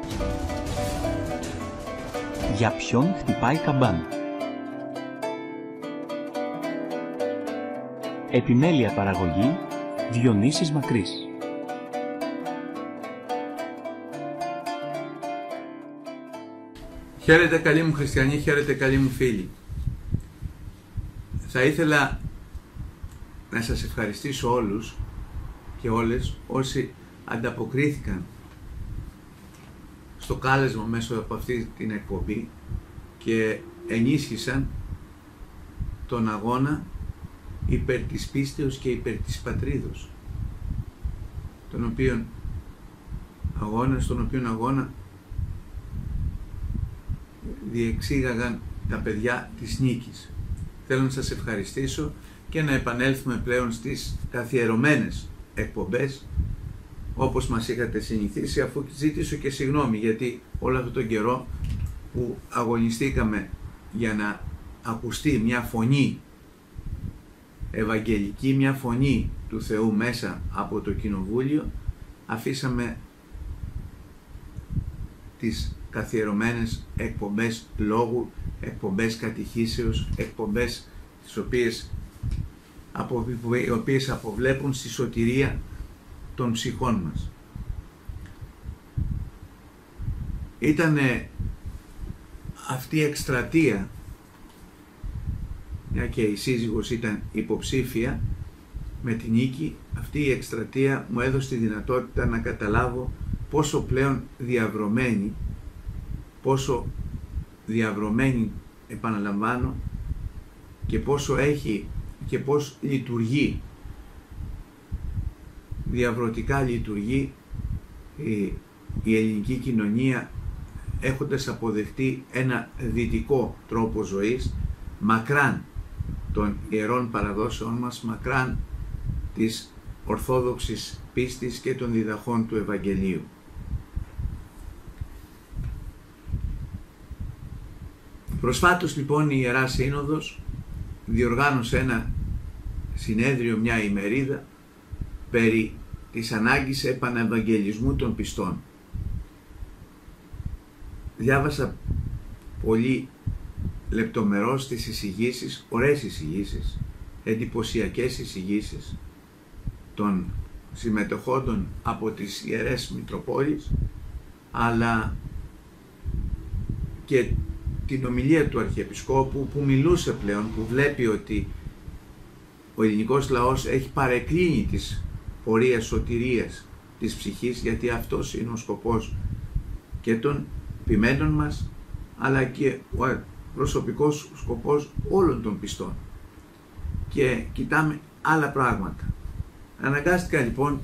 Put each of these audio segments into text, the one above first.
Για ποιον χτυπάει καμπάνα. Επιμέλεια παραγωγή Διονύσης Μακρύς. Χαίρετε καλοί μου χριστιανοί, χαίρετε καλοί μου φίλοι. Θα ήθελα να σας ευχαριστήσω όλους και όλες όσοι ανταποκρίθηκαν στο κάλεσμα μέσω από αυτή την εκπομπή και ενίσχυσαν τον αγώνα υπέρ της πίστεως και υπέρ της πατρίδος, στον οποίο αγώνα διεξήγαγαν τα παιδιά της νίκης. Θέλω να σας ευχαριστήσω και να επανέλθουμε πλέον στις καθιερωμένες εκπομπές όπως μας είχατε συνηθίσει, αφού ζήτησω και συγγνώμη γιατί όλο αυτόν τον καιρό που αγωνιστήκαμε για να ακουστεί μια φωνή ευαγγελική, μια φωνή του Θεού μέσα από το Κοινοβούλιο, αφήσαμε τις καθιερωμένες εκπομπές λόγου, εκπομπές κατηχήσεως, εκπομπές οι οποίες αποβλέπουν στη σωτηρία των ψυχών μας. Ήτανε αυτή η εκστρατεία, μια και η σύζυγος ήταν υποψήφια με την νίκη, αυτή η εκστρατεία μου έδωσε τη δυνατότητα να καταλάβω πόσο πλέον διαβρωμένη, επαναλαμβάνω, και πόσο έχει και πώς λειτουργεί, διαβρωτικά λειτουργεί η ελληνική κοινωνία, έχοντας αποδεχτεί ένα δυτικό τρόπο ζωής, μακράν των ιερών παραδόσεων μας, μακράν της ορθόδοξης πίστης και των διδαχών του Ευαγγελίου. Προσφάτως λοιπόν η Ιερά Σύνοδος διοργάνωσε ένα συνέδριο, μια ημερίδα περί της ανάγκης επανευαγγελισμού των πιστών. Διάβασα πολύ λεπτομερώς τις εισηγήσεις, ωραίες εισηγήσεις, εντυπωσιακές εισηγήσεις των συμμετοχόντων από τις Ιερές Μητροπόλεις, αλλά και την ομιλία του Αρχιεπισκόπου που μιλούσε πλέον, που βλέπει ότι ο ελληνικός λαός έχει παρεκκλίνει της πορείας σωτηρίας της ψυχής, γιατί αυτός είναι ο σκοπός και των ποιμένων μας, αλλά και ο προσωπικός σκοπός όλων των πιστών, και κοιτάμε άλλα πράγματα. Αναγκάστηκα λοιπόν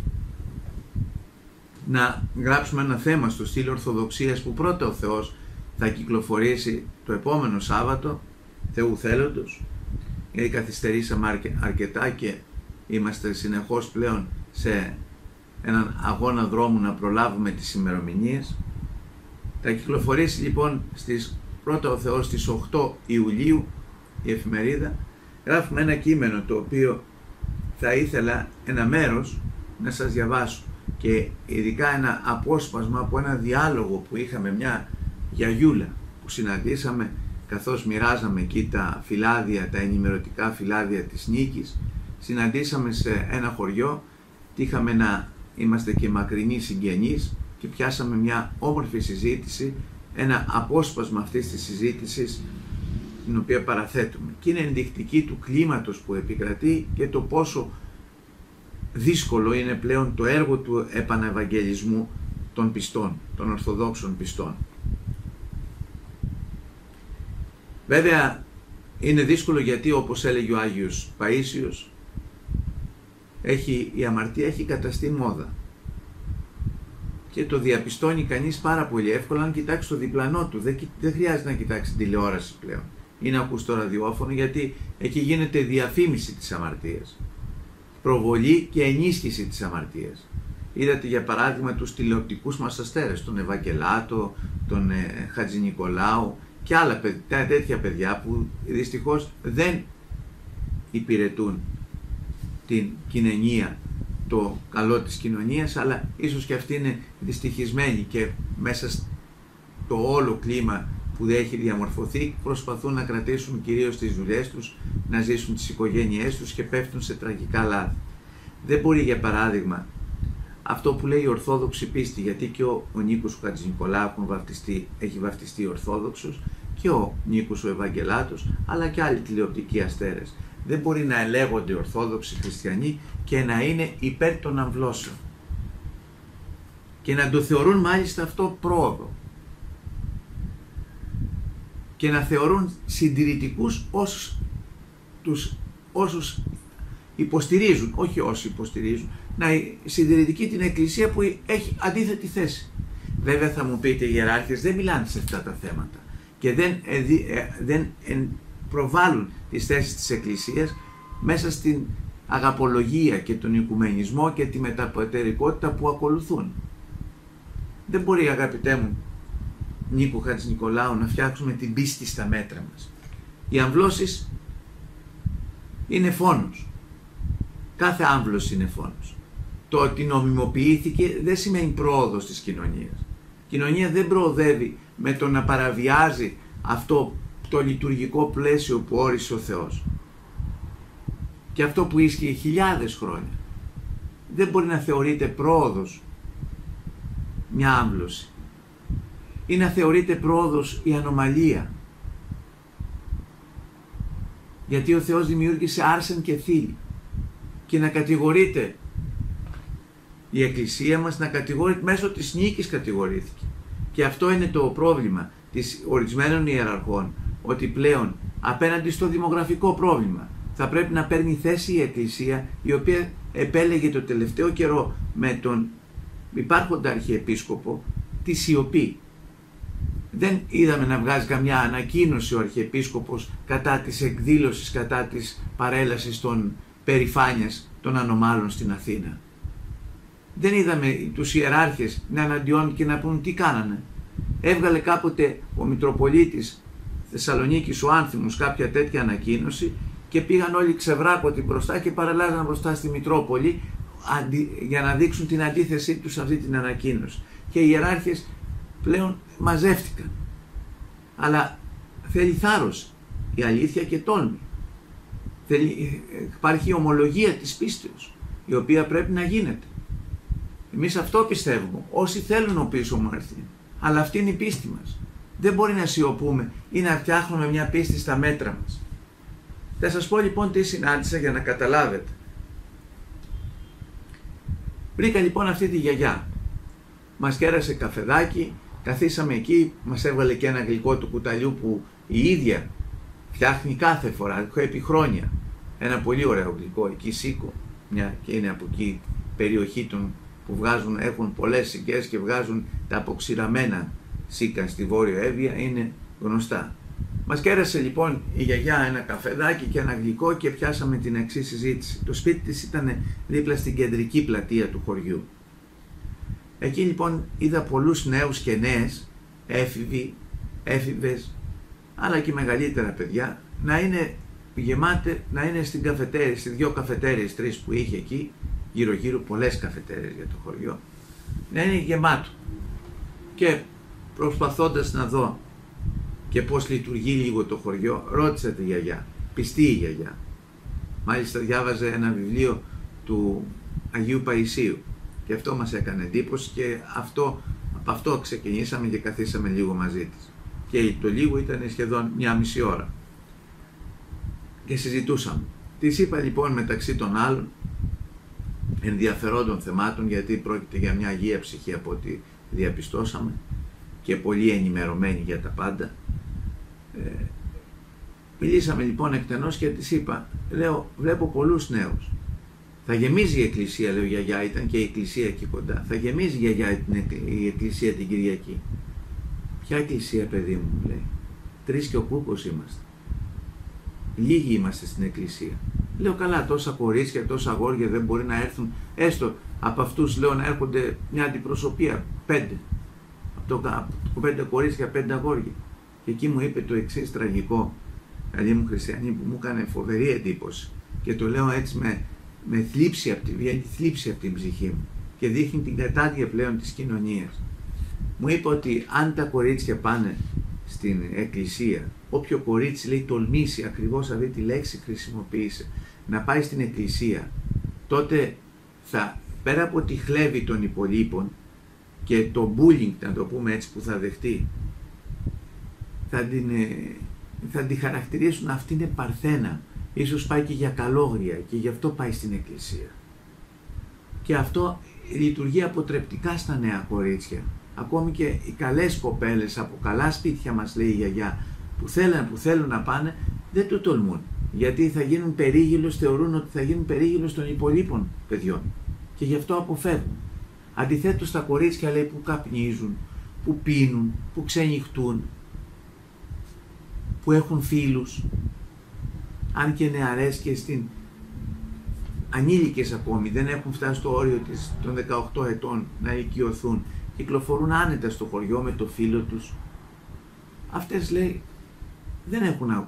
να γράψουμε ένα θέμα στο στήλο Ορθοδοξίας που πρώτα ο Θεός θα κυκλοφορήσει το επόμενο Σάββατο, Θεού θέλοντος, γιατί καθυστερήσαμε αρκετά και είμαστε συνεχώς πλέον σε έναν αγώνα δρόμου να προλάβουμε τις ημερομηνίες. Θα κυκλοφορήσει λοιπόν πρώτα ο Θεός στις 8 Ιουλίου η εφημερίδα. Γράφουμε ένα κείμενο το οποίο θα ήθελα ένα μέρος να σας διαβάσω, και ειδικά ένα απόσπασμα από ένα διάλογο που είχαμε μια γιαγιούλα που συναντήσαμε καθώς μοιράζαμε εκεί τα φυλάδια, τα ενημερωτικά φυλάδια της νίκης. Συναντήσαμε σε ένα χωριό, είχαμε είμαστε και μακρινοί συγγενείς και πιάσαμε μια όμορφη συζήτηση, ένα απόσπασμα αυτής της συζήτησης την οποία παραθέτουμε, και είναι ενδεικτική του κλίματος που επικρατεί και το πόσο δύσκολο είναι πλέον το έργο του επανευαγγελισμού των πιστών, των Ορθοδόξων πιστών. Βέβαια είναι δύσκολο γιατί, όπως έλεγε ο Άγιος Παΐσιος, η αμαρτία έχει καταστεί μόδα και το διαπιστώνει κανείς πάρα πολύ εύκολα αν κοιτάξει το διπλανό του. Δεν χρειάζεται να κοιτάξει τηλεόραση πλέον ή να ακούσει το ραδιόφωνο, γιατί εκεί γίνεται διαφήμιση της αμαρτίας, προβολή και ενίσχυση της αμαρτίας. Είδατε για παράδειγμα τους τηλεοπτικούς μας αστέρες, τον Ευαγγελάτο, τον Χατζηνικολάου και άλλα τέτοια παιδιά που δυστυχώς δεν υπηρετούν την κοινωνία το καλό της κοινωνίας, αλλά ίσως και αυτοί είναι δυστυχισμένοι και μέσα στο όλο κλίμα που έχει διαμορφωθεί προσπαθούν να κρατήσουν κυρίως τις δουλειές τους, να ζήσουν τις οικογένειές τους και πέφτουν σε τραγικά λάθη. Δεν μπορεί, για παράδειγμα, αυτό που λέει η Ορθόδοξη πίστη, γιατί και ο Νίκος ο Χατζηνικολάου έχει βαφτιστεί Ορθόδοξος και ο Νίκος ο Ευαγγελάτος, αλλά και άλλοι τηλεοπτικοί αστέρες. Δεν μπορεί να ελέγονται Ορθόδοξοι χριστιανοί και να είναι υπέρ των αμβλώσεων και να το θεωρούν μάλιστα αυτό πρόοδο και να θεωρούν συντηρητικούς όσους υποστηρίζουν, όχι όσοι υποστηρίζουν, να συντηρητική την Εκκλησία που έχει αντίθετη θέση. Βέβαια θα μου πείτε, οι ιεράρχες δεν μιλάνε σε αυτά τα θέματα και δεν προβάλλουν τις θέσεις της Εκκλησίας μέσα στην αγαπολογία και τον οικουμενισμό και τη μεταπατερικότητα που ακολουθούν. Δεν μπορεί, αγαπητέ μου Νίκο Χατζηνικολάου, να φτιάξουμε την πίστη στα μέτρα μας. Οι αμβλώσεις είναι φόνος. Κάθε άμβλωση είναι φόνος. Το ότι νομιμοποιήθηκε δεν σημαίνει πρόοδος της κοινωνίας. Η κοινωνία δεν προοδεύει με το να παραβιάζει αυτό το λειτουργικό πλαίσιο που όρισε ο Θεός. Και αυτό που ίσχυε χιλιάδες χρόνια. Δεν μπορεί να θεωρείται πρόοδος μια άμβλωση. Ή να θεωρείται πρόοδος η ανομαλία. Γιατί ο Θεός δημιούργησε άρσεν και θήλυ. Και να κατηγορείται η Εκκλησία μας, να κατηγορείται, μέσω της νίκης κατηγορήθηκε. Και αυτό είναι το πρόβλημα της ορισμένων ιεραρχών, ότι πλέον απέναντι στο δημογραφικό πρόβλημα θα πρέπει να παίρνει θέση η Εκκλησία, η οποία επέλεγε το τελευταίο καιρό με τον υπάρχοντα Αρχιεπίσκοπο τη σιωπή. Δεν είδαμε να βγάζει καμιά ανακοίνωση ο Αρχιεπίσκοπος κατά της εκδήλωσης, κατά της παρέλασης των περηφάνειας των ανομάλων στην Αθήνα. Δεν είδαμε τους ιεράρχες να αναντιώνουν και να πούν τι κάνανε. Έβγαλε κάποτε ο Μητροπολίτης Θεσσαλονίκης ο Άνθιμος κάποια τέτοια ανακοίνωση και πήγαν όλοι ξεβράκωτοι μπροστά και παρελάζαν μπροστά στη Μητρόπολη για να δείξουν την αντίθεσή τους σε αυτή την ανακοίνωση. Και οι ιεράρχες πλέον μαζεύτηκαν. Αλλά θέλει θάρρος, η αλήθεια και τόλμη. Υπάρχει ομολογία της πίστεως, η οποία πρέπει να γίνεται. Εμείς αυτό πιστεύουμε. Όσοι θέλουν ο πίσω μου έρθει. Αλλά αυτή είναι η πίστη μας. Δεν μπορεί να σιωπούμε ή να φτιάχνουμε μια πίστη στα μέτρα μας. Θα σας πω λοιπόν τι συνάντησα για να καταλάβετε. Βρήκα λοιπόν αυτή τη γιαγιά. Μας κέρασε καφεδάκι, καθίσαμε εκεί, μας έβγαλε και ένα γλυκό του κουταλιού που η ίδια φτιάχνει κάθε φορά, επί χρόνια. Ένα πολύ ωραίο γλυκό, εκεί Σίκο, μια και είναι από εκεί περιοχή των που έχουν πολλές σικές και βγάζουν τα αποξηραμένα σίκα στη Βόρειο Εύβοια, είναι γνωστά. Μας κέρασε λοιπόν η γιαγιά ένα καφεδάκι και ένα γλυκό και πιάσαμε την εξής συζήτηση. Το σπίτι της ήταν δίπλα στην κεντρική πλατεία του χωριού. Εκεί λοιπόν είδα πολλούς νέους και νέες, έφηβες, αλλά και μεγαλύτερα παιδιά, να είναι να είναι στην καφετέρια, στις 2 καφετέριες, 3 που είχε εκεί, γύρω-γύρω πολλές καφετέρειες για το χωριό, να είναι γεμάτο. Και προσπαθώντας να δω και πώς λειτουργεί λίγο το χωριό, ρώτησα τη γιαγιά, πιστή η γιαγιά. Μάλιστα διάβαζε ένα βιβλίο του Αγίου Παϊσίου και αυτό μας έκανε εντύπωση και από αυτό ξεκινήσαμε και καθίσαμε λίγο μαζί της. Και το λίγο ήταν σχεδόν 1,5 ώρα. Και συζητούσαμε. Της είπα λοιπόν μεταξύ των άλλων ενδιαφερόντων θεμάτων, γιατί πρόκειται για μια αγία ψυχή από ό,τι διαπιστώσαμε και πολύ ενημερωμένη για τα πάντα. Μιλήσαμε λοιπόν εκτενώς και της είπα, λέω, βλέπω πολλούς νέους. Θα γεμίζει η εκκλησία, λέω, γιαγιά, ήταν και η εκκλησία εκεί κοντά. Θα γεμίζει γιαγιά η εκκλησία την Κυριακή. Ποια εκκλησία, παιδί μου, λέει. 3 και ο κούκος είμαστε. Λίγοι είμαστε στην εκκλησία. Λέω, καλά, τόσα κορίτσια, τόσα αγόρια δεν μπορεί να έρθουν, έστω από αυτούς, λέω, να έρχονται μια αντιπροσωπεία, 5. Από 5 κορίτσια, 5 αγόρια. Και εκεί μου είπε το εξής τραγικό, καλή μου χριστιανή, που μου έκανε φοβερή εντύπωση. Και το λέω έτσι με θλίψη από την ψυχή μου και δείχνει την κατάδεια πλέον της κοινωνίας. Μου είπε ότι αν τα κορίτσια πάνε στην εκκλησία, όποιο κορίτσι λέει τολμήσει, ακριβώς αυτή τη λέξη χρησιμοποίησε, να πάει στην εκκλησία, τότε θα, πέρα από τη χλέβη των υπολείπων και το bullying, να το πούμε έτσι, που θα δεχτεί, θα την χαρακτηρίσουν αυτή είναι παρθένα, ίσως πάει και για καλόγρια και γι' αυτό πάει στην εκκλησία. Και αυτό λειτουργεί αποτρεπτικά στα νέα κορίτσια. Ακόμη και οι καλές κοπέλες από καλά σπίτια, μας λέει η γιαγιά, που θέλουν να πάνε, δεν το τολμούν. Γιατί θα γίνουν περίγυλος, θεωρούν ότι θα γίνουν περίγυλος των υπολείπων παιδιών. Και γι' αυτό αποφεύγουν. Αντιθέτως τα κορίτσια, λέει, που καπνίζουν, που πίνουν, που ξενυχτούν, που έχουν φίλους, αν και νεαρές και ανήλικες ακόμη, δεν έχουν φτάσει στο όριο των 18 ετών να οικειωθούν, κυκλοφορούν άνετα στο χωριό με το φίλο τους. Αυτές, λέει, δεν έχουν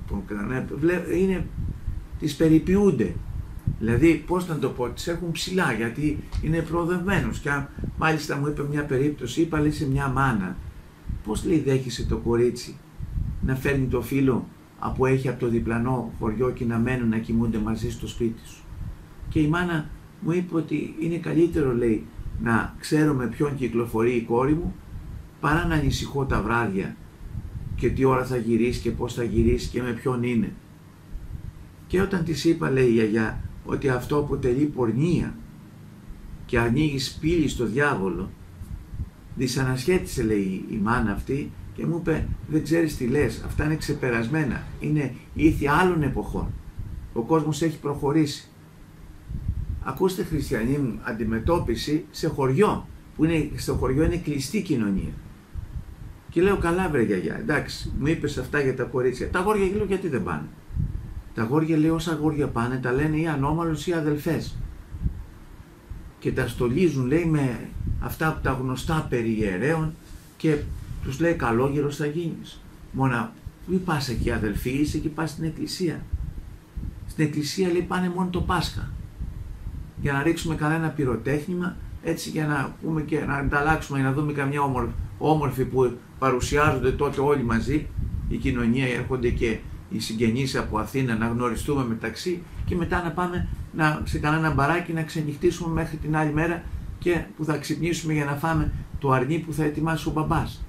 τις περιποιούνται. Δηλαδή, πώς να το πω, τις έχουν ψηλά γιατί είναι προοδευμένους. Και μάλιστα μου είπε μια περίπτωση, είπα, λέει, σε μια μάνα, πώς, λέει, δέχεσαι το κορίτσι να φέρνει το φίλο που έχει από το διπλανό χωριό και να μένουν να κοιμούνται μαζί στο σπίτι σου. Και η μάνα μου είπε ότι είναι καλύτερο, λέει, να ξέρω με ποιον κυκλοφορεί η κόρη μου παρά να ανησυχώ τα βράδια και τι ώρα θα γυρίσει και πώς θα γυρίσει και με ποιον είναι. Και όταν της είπα, λέει η γιαγιά, ότι αυτό αποτελεί πορνεία και ανοίγει πύλη στο διάβολο, δυσανασχέτισε, λέει, η μάνα αυτή και μου είπε, δεν ξέρεις τι λες, αυτά είναι ξεπερασμένα, είναι ήθη άλλων εποχών, ο κόσμος έχει προχωρήσει. Ακούστε, χριστιανοί μου, αντιμετώπιση σε χωριό, που στο χωριό είναι κλειστή κοινωνία. Και λέω, καλά βρε γιαγιά, εντάξει, μου είπες αυτά για τα κορίτσια. Τα αγόρια, λέω, γιατί δεν πάνε. Τα αγόρια, λέει, όσα αγόρια πάνε, τα λένε ή ανώμαλους ή αδελφές. Και τα στολίζουν, λέει, με αυτά από τα γνωστά περί ιερέων και τους λέει, καλόγερος θα γίνεις. Μόνα, μην πας εκεί αδελφοί, είσαι και πας στην εκκλησία. Στην εκκλησία, λέει, πάνε μόνο το Πάσχα. Για να ρίξουμε κανένα πυροτέχνημα, έτσι, για να πούμε και να ανταλλάξουμε, για να δούμε καμιά όμορφη που παρουσιάζονται τότε όλοι μαζί, η κοινωνία, έρχονται και οι συγγενείς από Αθήνα να γνωριστούμε μεταξύ και μετά να πάμε σε κανένα μπαράκι να ξενυχτήσουμε μέχρι την άλλη μέρα και που θα ξυπνήσουμε για να φάμε το αρνί που θα ετοιμάσει ο μπαμπάς.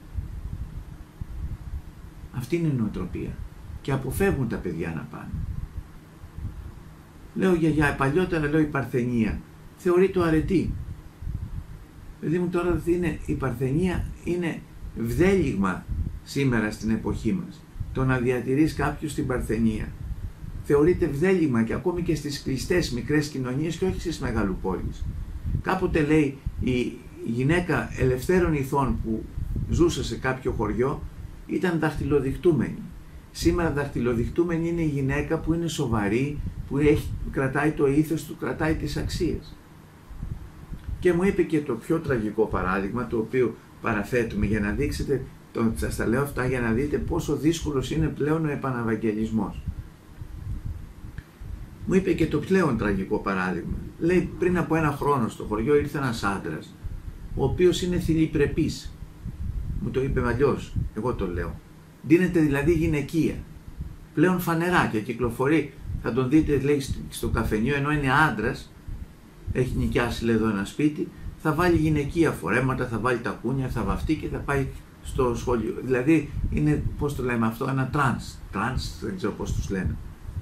Αυτή είναι η νοοτροπία και αποφεύγουν τα παιδιά να πάνε. Λέω, γιαγιά, παλιότερα, λέω, η παρθενία θεωρεί το αρετή. Παιδί μου, τώρα η παρθενία είναι βδέλιγμα σήμερα στην εποχή μας. Το να διατηρείς κάποιους στην παρθενία θεωρείται βδέλιγμα και ακόμη και στις κλειστές μικρές κοινωνίες και όχι στις μεγαλοπόλεις. Κάποτε, λέει, η γυναίκα ελευθέρων ηθών που ζούσε σε κάποιο χωριό ήταν δαχτυλοδειχτούμενη. Σήμερα δαχτυλοδειχτούμενη είναι η γυναίκα που είναι σοβαρή, που κρατάει το ήθος του, κρατάει τις αξίες. Και μου είπε και το πιο τραγικό παράδειγμα, το οποίο παραθέτουμε για να δείξετε, σας τα λέω αυτά για να δείτε πόσο δύσκολος είναι πλέον ο επαναβαγγελισμός. Μου είπε και το πλέον τραγικό παράδειγμα. Λέει, πριν από 1 χρόνο στο χωριό ήρθε ένας άντρας, ο οποίος είναι θηλυπρεπής. Μου το είπε αλλιώς, εγώ το λέω. Δίνεται δηλαδή γυναικεία. Πλέον φανερά και κυκλοφορεί, θα τον δείτε, λέει, στο καφενείο, ενώ είναι άντρας, έχει νοικιάσει, λέει, εδώ ένα σπίτι, θα βάλει γυναικεία φορέματα, θα βάλει τα κούνια, θα βαφτεί και θα πάει στο σχολείο. Δηλαδή είναι, πώς το λέμε αυτό, ένα τρανς, δεν ξέρω πώς τους λένε.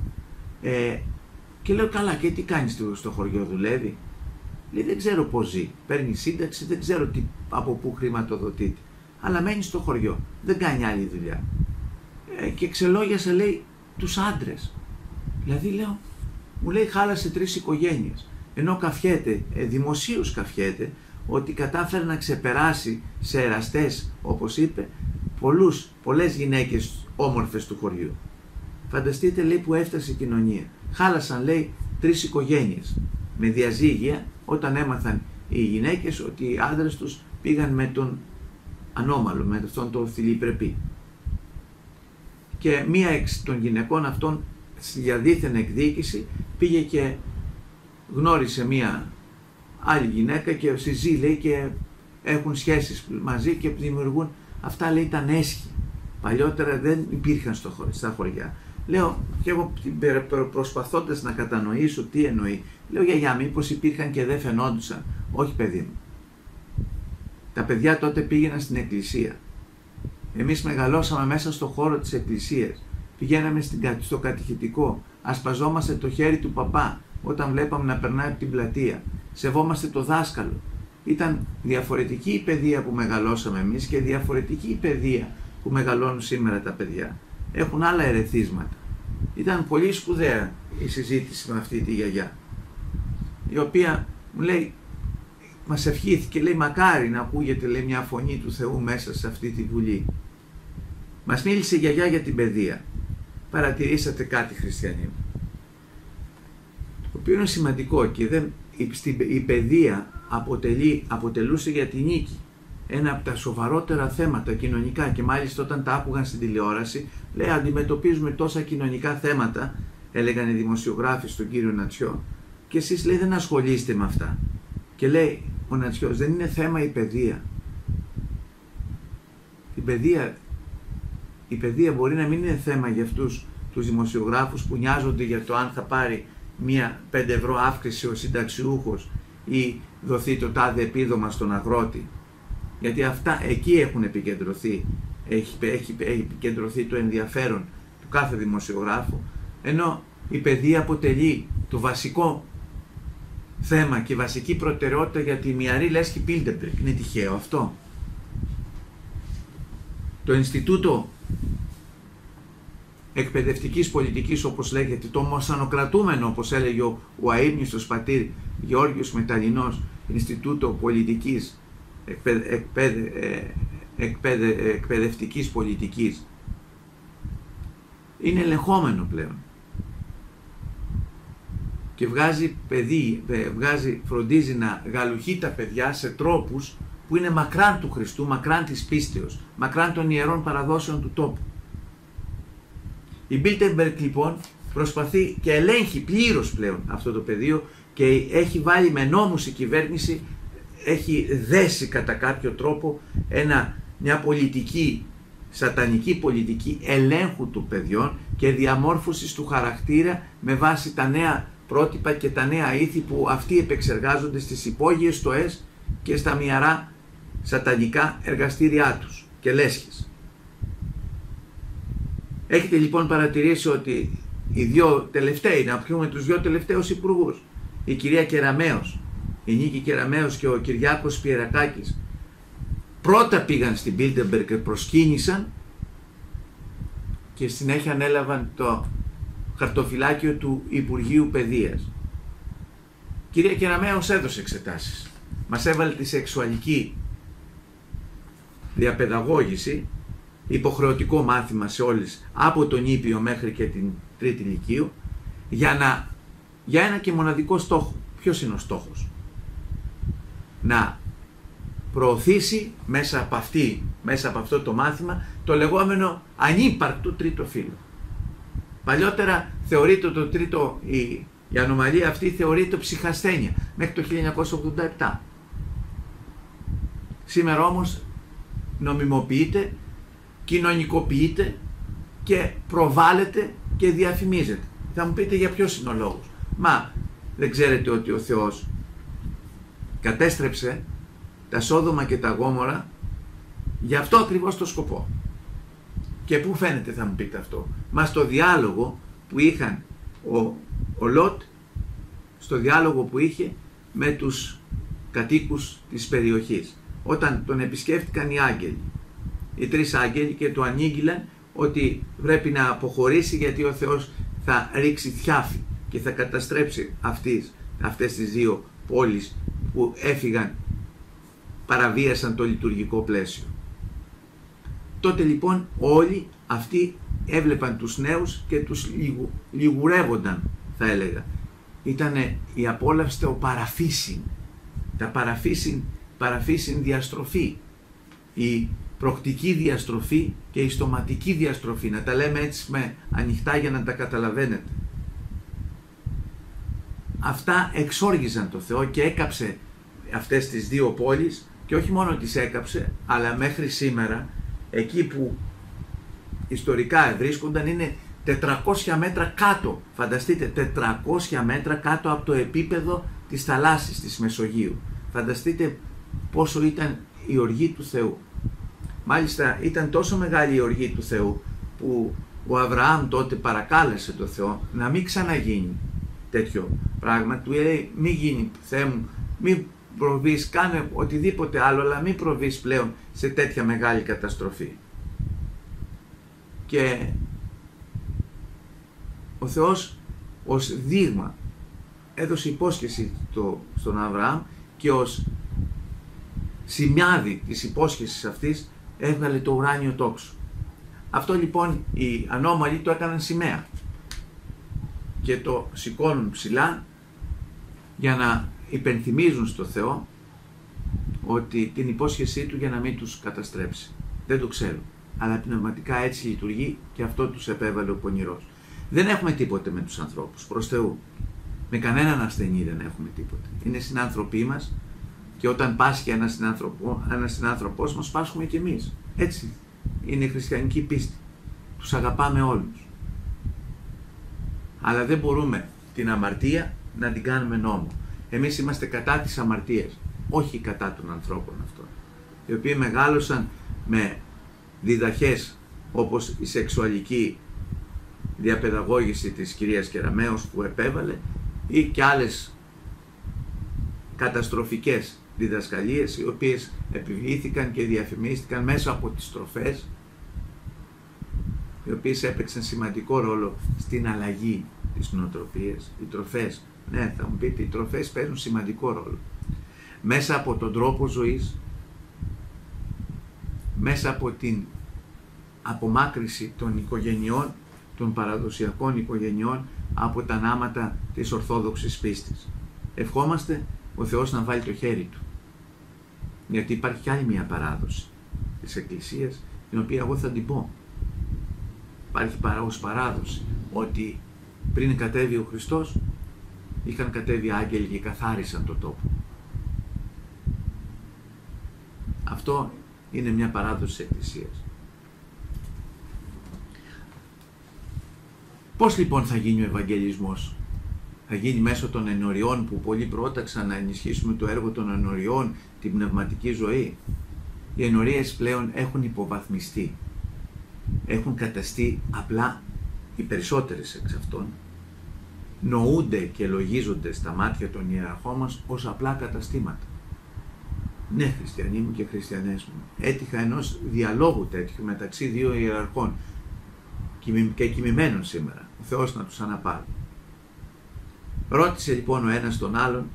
Και λέω, καλά, και τι κάνει στο χωριό, δουλεύει? Λέει, δεν ξέρω πώς ζει, παίρνει σύνταξη, δεν ξέρω από πού χρηματοδοτείται, αλλά μένει στο χωριό, δεν κάνει άλλη δουλειά. Και ξελόγιασε, λέει, τους άντρες. Δηλαδή, λέω, μου λέει, χάλασε 3 οικογένειες, ενώ καφιέται, δημοσίως καφιέται, ότι κατάφερε να ξεπεράσει σε εραστές, όπως είπε, πολλές γυναίκες όμορφες του χωριού. Φανταστείτε, λέει, που έφτασε η κοινωνία. Χάλασαν, λέει, 3 οικογένειες με διαζύγια όταν έμαθαν οι γυναίκες ότι οι άντρες τους πήγαν με τον ανώμαλο, με αυτόν τον θηλυπρεπή. Και μία εξ των γυναικών αυτών, στη δίθεν εκδίκηση, πήγε και γνώρισε μία άλλη γυναίκα και συζεί, λέει, και έχουν σχέσεις μαζί και δημιουργούν. Αυτά, λέει, ήταν έσχη. Παλιότερα δεν υπήρχαν στα χωριά. Λέω, και εγώ προσπαθώντας να κατανοήσω τι εννοεί, λέω, γιαγιά, μήπως υπήρχαν και δεν φαινόντουσαν? Όχι, παιδί μου. Τα παιδιά τότε πήγαιναν στην εκκλησία. Εμείς μεγαλώσαμε μέσα στο χώρο της εκκλησίας. Πηγαίναμε στο κατηχητικό. Ασπαζόμαστε το χέρι του παπά όταν βλέπαμε να περνάει από την πλατεία. Σεβόμαστε το δάσκαλο. Ήταν διαφορετική η παιδεία που μεγαλώσαμε εμείς και διαφορετική η παιδεία που μεγαλώνουν σήμερα τα παιδιά. Έχουν άλλα ερεθίσματα. Ήταν πολύ σπουδαία η συζήτηση με αυτή τη γιαγιά, η οποία μου λέει, μας ευχήθηκε, λέει, μακάρι να ακούγεται, λέει, μια φωνή του Θεού μέσα σε αυτή τη βουλή. Μας μίλησε η γιαγιά για την παιδεία. Παρατηρήσατε κάτι, χριστιανοί μου, το οποίο είναι σημαντικό, και η παιδεία αποτελούσε για τη νίκη ένα από τα σοβαρότερα θέματα κοινωνικά, και μάλιστα όταν τα άκουγαν στην τηλεόραση, λέει, αντιμετωπίζουμε τόσα κοινωνικά θέματα, έλεγαν οι δημοσιογράφοι στον κύριο Νατσιό, και εσείς, λέει, δεν ασχολείστε με αυτά. Και λέει ο Νατσιός, δεν είναι θέμα η παιδεία. Η παιδεία μπορεί να μην είναι θέμα για αυτούς τους δημοσιογράφους που νοιάζονται για το αν θα πάρει μία 5 ευρώ αύξηση ο συνταξιούχος ή δοθεί το τάδε επίδομα στον αγρότη. Γιατί αυτά εκεί έχουν επικεντρωθεί, έχει επικεντρωθεί το ενδιαφέρον του κάθε δημοσιογράφου, ενώ η παιδεία αποτελεί το βασικό θέμα και βασική προτεραιότητα για τη Μιαρή Λέσχη Πίλτεμπεργκ. Είναι τυχαίο αυτό? Το Ινστιτούτο Εκπαιδευτικής Πολιτικής, όπως λέγεται, το μοσανοκρατούμενο, όπως έλεγε ο αείμνηστος πατήρ Γεώργιος Μεταλλινός, Ινστιτούτο Πολιτικής Εκπαιδευτικής Πολιτικής, είναι ελεγχόμενο πλέον και φροντίζει να γαλουχεί τα παιδιά σε τρόπους που είναι μακράν του Χριστού, μακράν της πίστεως, μακράν των ιερών παραδόσεων του τόπου. Η Bilderberg, λοιπόν, προσπαθεί και ελέγχει πλήρως πλέον αυτό το πεδίο και έχει βάλει με νόμους η κυβέρνηση, έχει δέσει κατά κάποιο τρόπο μια πολιτική, σατανική πολιτική ελέγχου των παιδιών και διαμόρφωσης του χαρακτήρα με βάση τα νέα πρότυπα και τα νέα ήθη που αυτοί επεξεργάζονται στις υπόγειες στοές και στα μυαρά σατανικά εργαστήριά τους και λέσχες. Έχετε λοιπόν παρατηρήσει ότι οι δύο τελευταίοι, να πιούμε τους δύο τελευταίους υπουργούς, η κυρία Κεραμέως, η Νίκη Κεραμέως και ο Κυριάκος Πιερακάκης, πρώτα πήγαν στην Bilderberg και προσκύνησαν και συνέχεια ανέλαβαν το χαρτοφυλάκιο του Υπουργείου Παιδείας. Η κυρία Κεραμέως έδωσε εξετάσεις. Μας έβαλε τη σεξουαλική διαπαιδαγώγηση, υποχρεωτικό μάθημα σε όλες, από τον Ήπιο μέχρι και την Τρίτη Λυκείου, για ένα και μοναδικό στόχο. Ποιος είναι ο στόχος? Να προωθήσει μέσα από αυτό το μάθημα το λεγόμενο ανύπαρκτο τρίτο φύλο. Παλιότερα θεωρείται η ανομαλία αυτή θεωρείται ψυχασθένεια μέχρι το 1987. Σήμερα όμως νομιμοποιείται, κοινωνικοποιείται και προβάλλεται και διαφημίζεται. Θα μου πείτε για ποιος είναι ο λόγος? Μα δεν ξέρετε ότι ο Θεός κατέστρεψε τα Σόδομα και τα Γόμορα για αυτό ακριβώς το σκοπό? Και πού φαίνεται, θα μου πείτε αυτό? Μα στο διάλογο που είχαν ο Λότ, στο διάλογο που είχε με τους κατοίκους της περιοχής, όταν τον επισκέφτηκαν οι άγγελοι, οι τρεις άγγελοι, και του ανήγγειλαν ότι πρέπει να αποχωρήσει γιατί ο Θεός θα ρίξει θιάφη και θα καταστρέψει αυτές τις δύο πόλεις που έφυγαν, παραβίασαν το λειτουργικό πλαίσιο. Τότε λοιπόν όλοι αυτοί έβλεπαν τους νέους και τους λιγουρεύονταν, θα έλεγα. Ήτανε η απόλαυση, το παραφύσιν, τα παραφύσιν διαστροφή, η προκτική διαστροφή και η στοματική διαστροφή, να τα λέμε έτσι με ανοιχτά για να τα καταλαβαίνετε. αυτά εξόργιζαν το Θεό και έκαψε αυτές τις δύο πόλεις, και όχι μόνο τις έκαψε, αλλά μέχρι σήμερα εκεί που ιστορικά βρίσκονταν είναι 400 μέτρα κάτω, φανταστείτε, 400 μέτρα κάτω από το επίπεδο της θαλάσσης της Μεσογείου. Φανταστείτε πόσο ήταν η οργή του Θεού. Μάλιστα ήταν τόσο μεγάλη η οργή του Θεού που ο Αβραάμ τότε παρακάλεσε το Θεό να μην ξαναγίνει τέτοιο πράγμα. Του λέει, μη γίνει, Θεέ μου, μη προβείς, κάνε οτιδήποτε άλλο, αλλά μη προβείς πλέον σε τέτοια μεγάλη καταστροφή. Και ο Θεός ως δείγμα έδωσε υπόσχεση στον Αβραάμ και ως σημάδι της υπόσχεσης αυτής έβγαλε το ουράνιο τόξο. Αυτό λοιπόν οι ανώμαλοι το έκαναν σημαία και το σηκώνουν ψηλά για να υπενθυμίζουν στο Θεό ότι την υπόσχεσή του για να μην τους καταστρέψει. Δεν το ξέρουν, αλλά πνευματικά έτσι λειτουργεί και αυτό τους επέβαλε ο πονηρός. Δεν έχουμε τίποτε με τους ανθρώπους, προς Θεού. Με κανέναν ασθενή δεν έχουμε τίποτε. Είναι συνάνθρωποι μας και όταν πάσχει ένας συνάνθρωπός μας, πάσχουμε κι εμείς. Έτσι είναι η χριστιανική πίστη. Τους αγαπάμε όλους. Αλλά δεν μπορούμε την αμαρτία να την κάνουμε νόμο. Εμείς είμαστε κατά της αμαρτίας, όχι κατά των ανθρώπων αυτών, οι οποίοι μεγάλωσαν με διδαχές όπως η σεξουαλική διαπαιδαγώγηση της κυρίας Κεραμέως που επέβαλε ή και άλλες καταστροφικές διδασκαλίες οι οποίες επιβλήθηκαν και διαφημίστηκαν μέσα από τις τροφές, οι οποίες έπαιξαν σημαντικό ρόλο στην αλλαγή της νοοτροπίας. Οι τροφές, ναι, θα μου πείτε, οι τροφές παίζουν σημαντικό ρόλο. Μέσα από τον τρόπο ζωής, μέσα από την απομάκρυση των οικογενειών, των παραδοσιακών οικογενειών από τα νάματα της ορθόδοξης πίστης. Ευχόμαστε ο Θεός να βάλει το χέρι του. Γιατί υπάρχει κι άλλη μια παράδοση της Εκκλησίας, την οποία εγώ θα την πω. Υπάρχει ως παράδοση ότι πριν κατέβει ο Χριστός, είχαν κατέβει άγγελοι και καθάρισαν τον τόπο. Αυτό είναι μια παράδοση της Εκκλησίας. Πώς λοιπόν θα γίνει ο Ευαγγελισμός? Θα γίνει μέσω των ενωριών που πολλοί πρόταξαν να ενισχύσουμε το έργο των ενωριών, την πνευματική ζωή. Οι ενωρίες πλέον έχουν υποβαθμιστεί. Έχουν καταστεί απλά, οι περισσότερες εξ αυτών, νοούνται και λογίζονται στα μάτια των ιεραρχών μας ως απλά καταστήματα. Ναι, χριστιανοί μου και χριστιανές μου, έτυχα ενός διαλόγου τέτοιου μεταξύ δύο ιεραρχών και κοιμημένων σήμερα, ο Θεός να τους αναπάρει. Ρώτησε λοιπόν ο ένας τον άλλον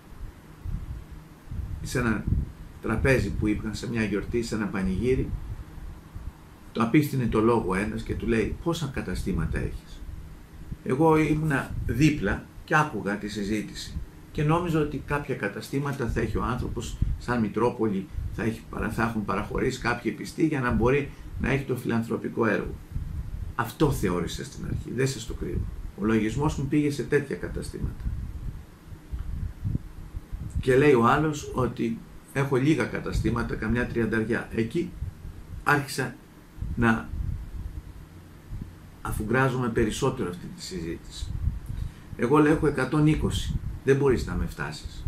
σε ένα τραπέζι που είχαν σε μια γιορτή, σε ένα πανηγύρι, το απίφθινε το λόγο ένας και του λέει, πόσα καταστήματα έχεις? Εγώ ήμουνα δίπλα και άκουγα τη συζήτηση και νόμιζα ότι κάποια καταστήματα θα έχει ο άνθρωπος, σαν Μητρόπολη θα έχουν παραχωρήσει κάποιοι πιστοί για να μπορεί να έχει το φιλανθρωπικό έργο. Αυτό θεώρησε στην αρχή, δεν σας το κρύβω. Ο λογισμός μου πήγε σε τέτοια καταστήματα. Και λέει ο άλλος ότι έχω λίγα καταστήματα, καμιά 30. Εκεί άρχισα να αφουγκράζομαι περισσότερο αυτή τη συζήτηση. Εγώ λέω έχω 120, δεν μπορείς να με φτάσεις.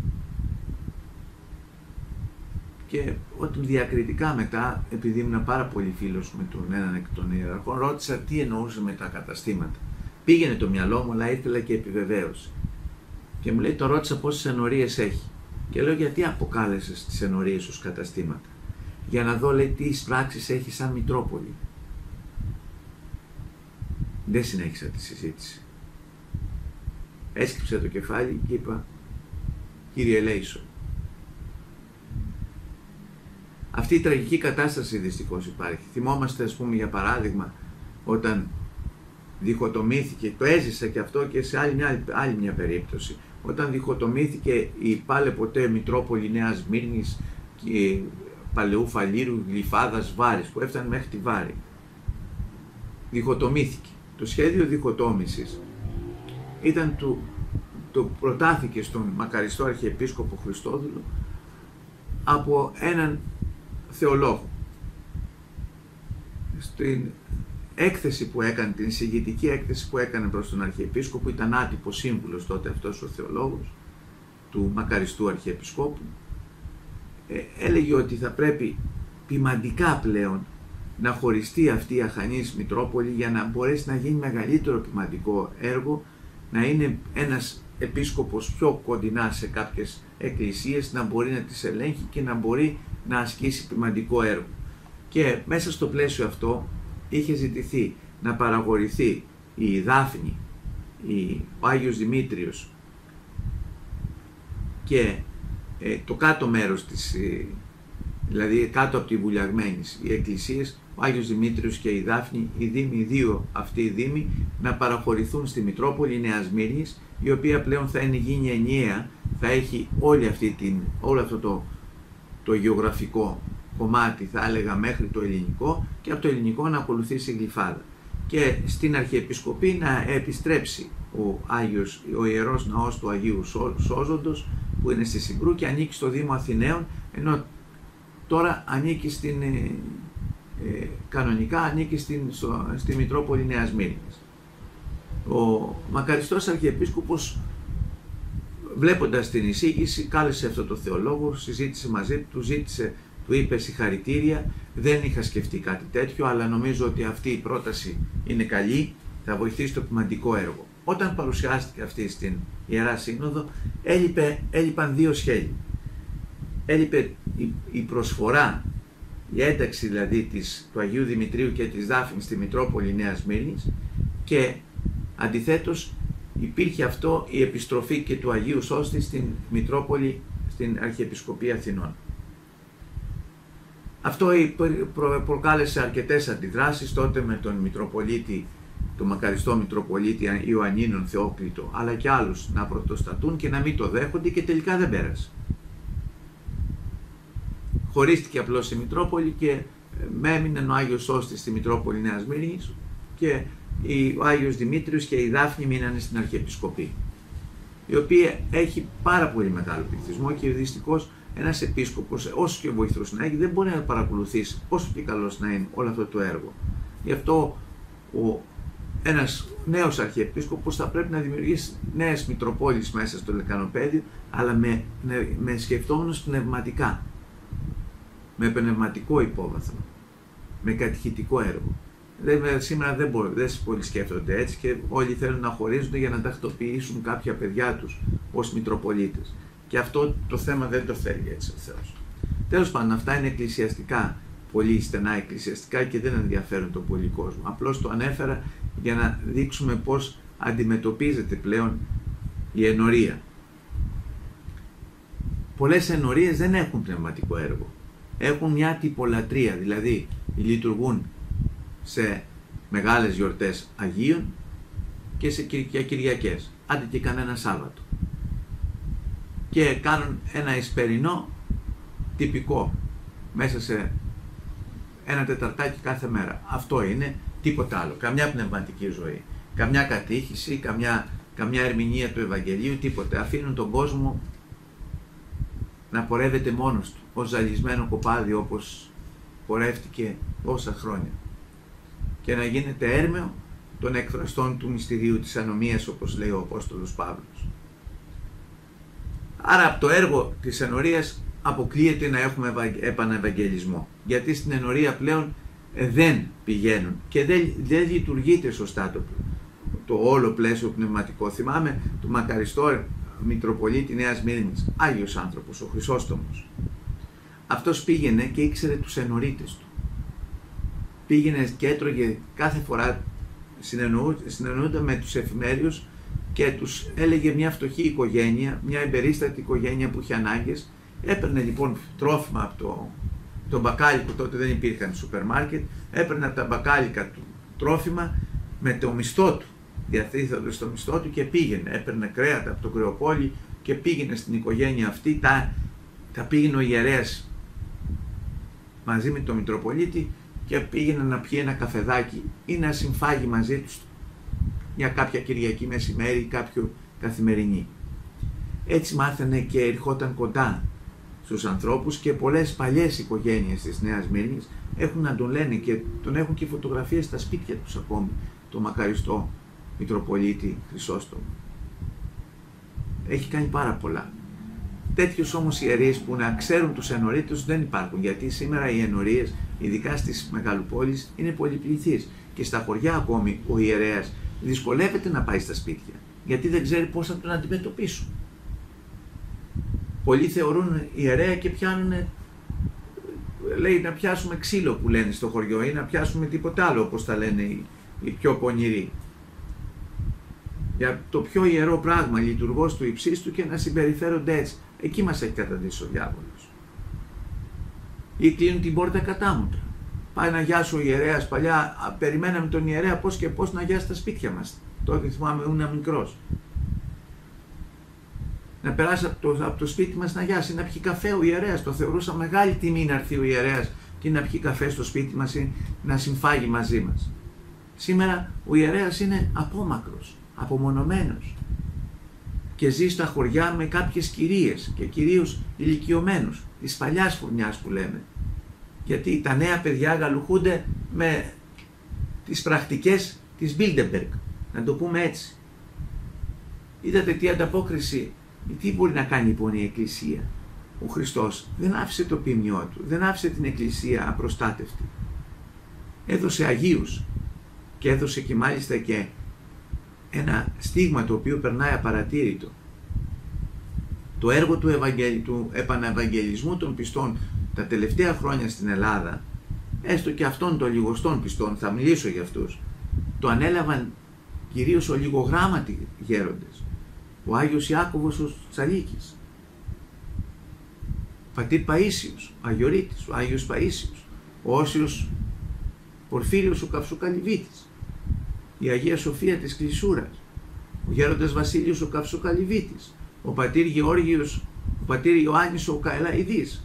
Και όταν διακριτικά μετά, επειδή ήμουν πάρα πολύ φίλος με τον έναν εκ των ιεραρχών, ρώτησα τι εννοούσε με τα καταστήματα. Πήγαινε το μυαλό μου, αλλά ήθελα και επιβεβαίωση. Και μου λέει, το ρώτησα πόσες ενορίες έχει. Και λέω, γιατί αποκάλεσες τις ενορίες ως καταστήματα? Για να δω, λέει, τι πράξεις έχει σαν Μητρόπολη. Δεν συνέχισα τη συζήτηση. Έσκυψα το κεφάλι και είπα, κύριε Λέησο, αυτή η τραγική κατάσταση δυστυχώς υπάρχει. Θυμόμαστε, ας πούμε, για παράδειγμα, όταν διχοτομήθηκε, το έζησα και αυτό και σε άλλη μια περίπτωση, όταν διχοτομήθηκε η πάλε ποτέ Μητρόπολη Νέας Σμύρνης και Παλαιού Φαλήρου, Γλυφάδας, Βάρης, που έφτανε μέχρι τη Βάρη. Διχοτομήθηκε. Το σχέδιο διχοτόμησης ήταν του το προτάθηκε στον μακαριστό Αρχιεπίσκοπο Χριστόδουλο από έναν θεολόγο. Στην έκθεση που έκανε, την εισηγητική έκθεση που έκανε προς τον Αρχιεπίσκοπο, ήταν άτυπος σύμβουλος τότε αυτός ο θεολόγος του μακαριστού Αρχιεπισκόπου, έλεγε ότι θα πρέπει ποιμαντικά πλέον να χωριστεί αυτή η αχανής Μητρόπολη για να μπορέσει να γίνει μεγαλύτερο ποιμαντικό έργο, να είναι ένας επίσκοπος πιο κοντινά σε κάποιες εκκλησίες, να μπορεί να τις ελέγχει και να μπορεί να ασκήσει ποιμαντικό έργο. Και μέσα στο πλαίσιο αυτό είχε ζητηθεί να παραγορηθεί η Δάφνη, ο Άγιος Δημήτριος και το κάτω μέρος της, δηλαδή κάτω από τη Βουλιαγμένης, οι εκκλησίες, ο Άγιος Δημήτριος και η Δάφνη, οι δύο αυτοί οι δήμοι, να παραχωρηθούν στη Μητρόπολη Νέας Μύρνης, η οποία πλέον θα είναι γίνει ενιαία, θα έχει όλο αυτό το γεωγραφικό κομμάτι, θα έλεγα, μέχρι το ελληνικό, και από το ελληνικό να ακολουθήσει η Γλυφάδα. Και στην Αρχιεπισκοπή να επιστρέψει ο Ιερός Ναός του Αγίου Σώζοντος, που είναι στη Συγκρού και ανήκει στο Δήμο Αθηναίων, ενώ τώρα ανήκει κανονικά ανήκει στη Μητρόπολη Νέας Μύρνης. Ο μακαριστός Αρχιεπίσκοπος, βλέποντας την εισήγηση, κάλεσε αυτό το θεολόγο, συζήτησε μαζί του, του είπε συγχαρητήρια, δεν είχα σκεφτεί κάτι τέτοιο, αλλά νομίζω ότι αυτή η πρόταση είναι καλή, θα βοηθήσει το ποιμαντικό έργο. Όταν παρουσιάστηκε αυτή στην Ιερά Σύνοδο, έλειπαν δύο σχέδια. Έλειπε η προσφορά, η ένταξη δηλαδή του Αγίου Δημητρίου και της Δάφνης στη Μητρόπολη Νέας Μύρνης, και αντιθέτως υπήρχε αυτό η επιστροφή και του Αγίου Σώστη στην Μητρόπολη, στην Αρχιεπισκοπή Αθηνών. Αυτό προκάλεσε αρκετές αντιδράσεις τότε με τον Μητροπολίτη, τον μακαριστό Μητροπολίτη Ιωαννίνων Θεόκλητο, αλλά και άλλους να πρωτοστατούν και να μην το δέχονται, και τελικά δεν πέρασε. Χωρίστηκε απλώς η Μητρόπολη και έμεινε ο Άγιος Σώστης στη Μητρόπολη Νέας Μύρνης και ο Άγιος Δημήτριος και η Δάφνη μείνανε στην Αρχιεπισκοπή, η οποία έχει πάρα πολύ μεγάλο πληθυσμό και δυστυχώς ένας επίσκοπος, όσο και βοηθός να έχει, δεν μπορεί να παρακολουθήσει, όσο και καλός να είναι, όλο αυτό το έργο. Γι' αυτό ένας νέος αρχιεπίσκοπος θα πρέπει να δημιουργήσει νέες μητροπόλεις μέσα στο Λεκανοπαίδιο, αλλά με σκεφτόμενος πνευματικά, με πνευματικό υπόβαθρο, με κατηχητικό έργο. Σήμερα δεν πολύ σκέφτονται έτσι και όλοι θέλουν να χωρίζονται για να τακτοποιήσουν κάποια παιδιά τους ως μητροπολίτες. Και αυτό το θέμα δεν το θέλει έτσι ο Θεός. Τέλος πάντων, αυτά είναι εκκλησιαστικά, πολύ στενά εκκλησιαστικά και δεν ενδιαφέρουν τον πολύ κόσμο. Απλώς το ανέφερα για να δείξουμε πώς αντιμετωπίζεται πλέον η ενορία. Πολλές ενορίες δεν έχουν πνευματικό έργο. Έχουν μια τυπολατρεία, δηλαδή λειτουργούν σε μεγάλες γιορτές Αγίων και σε Κυριακές, άντε και κανένα Σάββατο. Και κάνουν ένα εσπερινό τυπικό μέσα σε ένα τεταρτάκι κάθε μέρα. Αυτό είναι, τίποτα άλλο. Καμιά πνευματική ζωή, καμιά κατήχηση, καμιά ερμηνεία του Ευαγγελίου, τίποτα. Αφήνουν τον κόσμο να πορεύεται μόνος του, ως ζαλισμένο κοπάδι όπως πορεύτηκε τόσα χρόνια, και να γίνεται έρμεο των εκφραστών του μυστηρίου της ανομίας, όπως λέει ο Απόστολος Παύλος. Άρα από το έργο της ενορίας αποκλείεται να έχουμε επανευαγγελισμό, γιατί στην ενορία πλέον δεν πηγαίνουν και δεν λειτουργείται σωστά το όλο πλαίσιο πνευματικό. Θυμάμαι του μακαριστό Μητροπολίτη Νέας Μύρνης, Άγιος άνθρωπος, ο Χρυσόστομος. Αυτός πήγαινε και ήξερε τους ενορίτες του. Πήγαινε και έτρωγε κάθε φορά, συνεννοούνται με τους εφημέριους και τους έλεγε μια φτωχή οικογένεια, μια εμπερίστατη οικογένεια που είχε ανάγκες. Έπαιρνε λοιπόν τρόφιμα από το μπακάλικο, τότε δεν υπήρχαν σούπερ μάρκετ, έπαιρνε από τα μπακάλικα του τρόφιμα με το μισθό του, διαθέτοντας το μισθό του, και πήγαινε, έπαιρνε κρέατα από το κρεοπόλι και πήγαινε στην οικογένεια αυτή, τα πήγαινε ο ιερέας μαζί με τον Μητροπολίτη και πήγαινε να πιει ένα καφεδάκι ή να συμφάγει μαζί τους για κάποια Κυριακή μεσημέρι ή κάποιο καθημερινή. Έτσι μάθαινε και ερχόταν κοντά στους ανθρώπους, και πολλές παλιές οικογένειες της Νέας Μύρνης έχουν να τον λένε και τον έχουν και φωτογραφίες στα σπίτια τους ακόμη, το μακαριστό Μητροπολίτη Χρυσόστομο. Έχει κάνει πάρα πολλά. Τέτοιους όμως ιερείς που να ξέρουν τους ενορίτους δεν υπάρχουν, γιατί σήμερα οι ενορίες, ειδικά στις μεγαλοπόλεις, είναι πολυπληθείς, και στα χωριά ακόμη ο ιερέας δυσκολεύεται να πάει στα σπίτια, γιατί δεν ξέρει πώς θα τον αντιμετωπίσουν. Πολλοί θεωρούν ιερέα και πιάνουν, λέει, να πιάσουμε ξύλο που λένε στο χωριό, ή να πιάσουμε τίποτα άλλο, όπως τα λένε οι πιο πονηροί. Για το πιο ιερό πράγμα, λειτουργός του υψίστου, και να συμπεριφέρονται έτσι. Εκεί μας έχει καταδείξει ο διάβολος. Ή κλείνουν την πόρτα κατάμουτρα. Πάει να γιάσει ο ιερέας. Παλιά περιμέναμε τον ιερέα πώς και πώς να γιάσει τα σπίτια μας. Τότε θυμάμαι ήμουν μικρός. Να περάσει από το σπίτι μας να γιάσει, να πιει καφέ ο ιερέας. Το θεωρούσα μεγάλη τιμή να έρθει ο ιερέας και να πιει καφέ στο σπίτι μας ή να συμφάγει μαζί μας. Σήμερα ο ιερέας είναι απόμακρος, απομονωμένος, και ζει στα χωριά με κάποιες κυρίες, και κυρίως ηλικιωμένους, της παλιάς φουρνιάς που λέμε. Γιατί τα νέα παιδιά γαλουχούνται με τις πρακτικές της Bilderberg, να το πούμε έτσι. Είδατε τι ανταπόκριση, τι μπορεί να κάνει λοιπόν η Εκκλησία. Ο Χριστός δεν άφησε το ποιμνιό του, δεν άφησε την Εκκλησία απροστάτευτη. Έδωσε Αγίους, και έδωσε και μάλιστα και ένα στίγμα το οποίο περνάει απαρατήρητο. Το έργο του επαναευαγγελισμού των πιστών τα τελευταία χρόνια στην Ελλάδα, έστω και αυτών των λιγοστών πιστών, θα μιλήσω για αυτούς, το ανέλαβαν κυρίως ολιγογράμματοι γέροντες. Ο Άγιος Ιάκωβος ο Τσαλίκης, ο πατήρ Παΐσιος, ο Αγιορείτης, ο Άγιος Παΐσιος, ο Όσιος Πορφύριος ο Καυσοκαλυβίτης, η Αγία Σοφία της Κλεισούρας, ο γέροντας Βασίλειος ο Καυσοκαλυβίτης, ο πατήρ Γεώργιος, ο πατήρ Ιωάννης ο Καελαϊδής,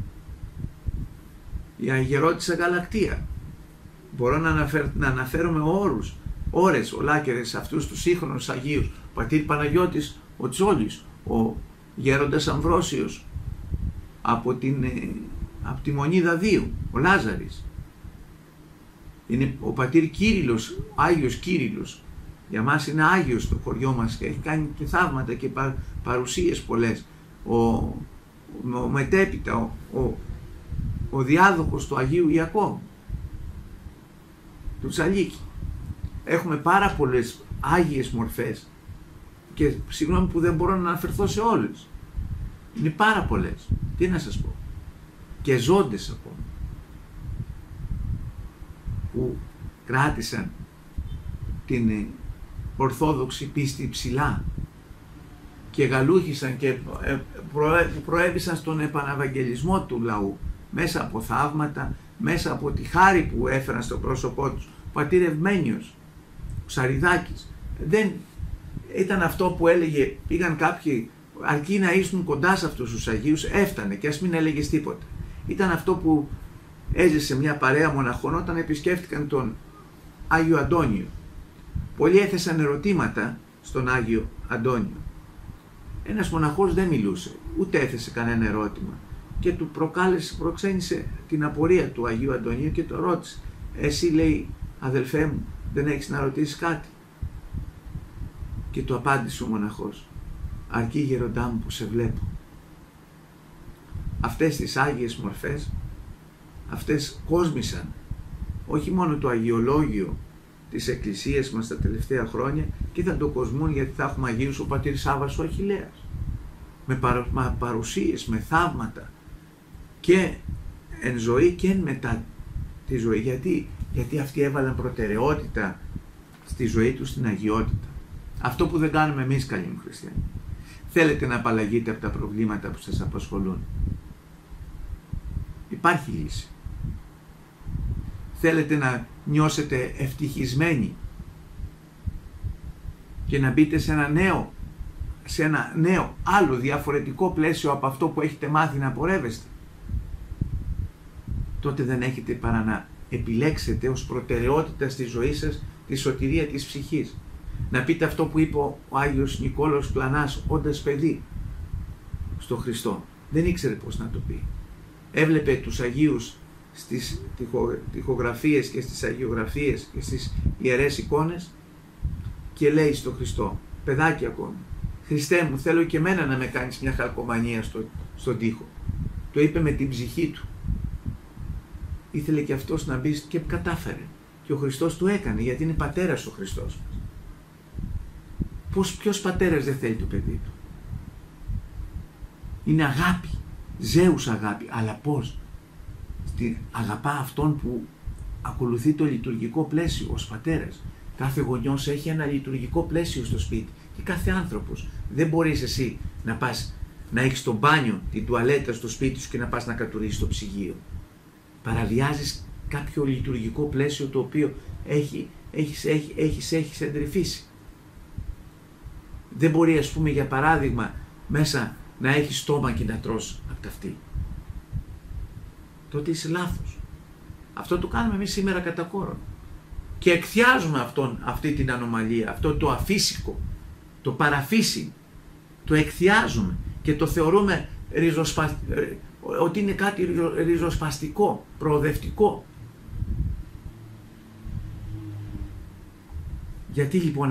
η Αγερότησα Γαλακτία. Μπορώ να αναφέρομαι ώρες ολάκερες αυτούς τους σύγχρονους Αγίους, ο πατήρ Παναγιώτης ο Τσόλης, ο γέροντας Αμβρόσιος από τη Μονή Δαδίου, ο Λάζαρης. Είναι ο πατήρ Κύριλλος, ο Άγιος Κύριλλος. Για μας είναι Άγιος στο χωριό μας και έχει κάνει και θαύματα και παρουσίες πολλές. Μετέπειτα ο διάδοχος του Αγίου Ιακώβου, του Τσαλίκη. Έχουμε πάρα πολλές άγιες μορφές, και συγγνώμη που δεν μπορώ να αναφερθώ σε όλες. Είναι πάρα πολλές. Τι να σας πω. Και ζώντες ακόμα, που κράτησαν την ορθόδοξη πίστη ψηλά και γαλούχησαν και προέβησαν στον επαναβαγγελισμό του λαού μέσα από θαύματα, μέσα από τη χάρη που έφεραν στο πρόσωπό τους. Ο πατήρ Ευμένιος, ο Ψαριδάκης, δεν ήταν αυτό που έλεγε, πήγαν κάποιοι, αρκεί να ήσουν κοντά σε αυτούς τους Αγίους, έφτανε και ας μην έλεγες τίποτα. Ήταν αυτό που έζησε μια παρέα μοναχών όταν επισκέφτηκαν τον Άγιο Αντώνιο. Πολλοί έθεσαν ερωτήματα στον Άγιο Αντώνιο. Ένας μοναχός δεν μιλούσε, ούτε έθεσε κανένα ερώτημα, και του προξένησε την απορία του Αγίου Αντωνίου και το ρώτησε. Εσύ, λέει, αδελφέ μου, δεν έχεις να ρωτήσεις κάτι? Και του απάντησε ο μοναχός. Αρκεί, γεροντά μου, που σε βλέπω. Αυτές τις άγιες μορφές, αυτές κόσμησαν όχι μόνο το αγιολόγιο της Εκκλησίας μας τα τελευταία χρόνια, και θα το κοσμούν, γιατί θα έχουμε Αγίους, ο πατήρ Σάββας ο Αχιλλέας, με παρουσίες, με θαύματα, και εν ζωή και εν μετά τη ζωή. Γιατί αυτοί έβαλαν προτεραιότητα στη ζωή τους στην αγιότητα. Αυτό που δεν κάνουμε εμείς, καλοί μου χριστιανοί. Θέλετε να απαλλαγείτε από τα προβλήματα που σας απασχολούν? Υπάρχει λύση. Θέλετε να νιώσετε ευτυχισμένοι και να μπείτε σε ένα νέο άλλο διαφορετικό πλαίσιο από αυτό που έχετε μάθει να πορεύεστε? Τότε δεν έχετε παρά να επιλέξετε ως προτεραιότητα στη ζωή σας τη σωτηρία της ψυχής. Να πείτε αυτό που είπε ο Άγιος Νικόλαος Πλανάς όντας παιδί. στο Χριστό. Δεν ήξερε πώς να το πει. Έβλεπε τους Αγίους στις τοιχογραφίες και στις αγιογραφίες και στις ιερές εικόνες και λέει στο Χριστό, παιδάκι ακόμη, Χριστέ μου, θέλω και εμένα να με κάνεις μια χαλκομανία στον τοίχο. Το είπε με την ψυχή του. Ήθελε και αυτός να μπει και κατάφερε. Και ο Χριστός του έκανε, γιατί είναι πατέρας ο Χριστός μας. Ποιος πατέρας δεν θέλει το παιδί του? Είναι αγάπη, ζέους αγάπη, αλλά πώς? Αγαπά αυτόν που ακολουθεί το λειτουργικό πλαίσιο ως πατέρας. Κάθε γονιός έχει ένα λειτουργικό πλαίσιο στο σπίτι και κάθε άνθρωπος. Δεν μπορείς εσύ να πας να έχεις το μπάνιο, την τουαλέτα στο σπίτι σου και να πας να κατουρίσεις το ψυγείο. Παραβιάζεις κάποιο λειτουργικό πλαίσιο το οποίο έχεις εντρυφήσει. Δεν μπορεί, ας πούμε, για παράδειγμα, μέσα να έχεις στόμα και να τρως από τα αυτή. Τότε είσαι λάθος. Αυτό το κάνουμε εμείς σήμερα κατά κόρον. Και εκθιάζουμε αυτή την ανομαλία, αυτό το αφύσικο, το παραφύσι. Το εκθιάζουμε και το θεωρούμε ότι είναι κάτι ριζοσπαστικό, προοδευτικό. Γιατί λοιπόν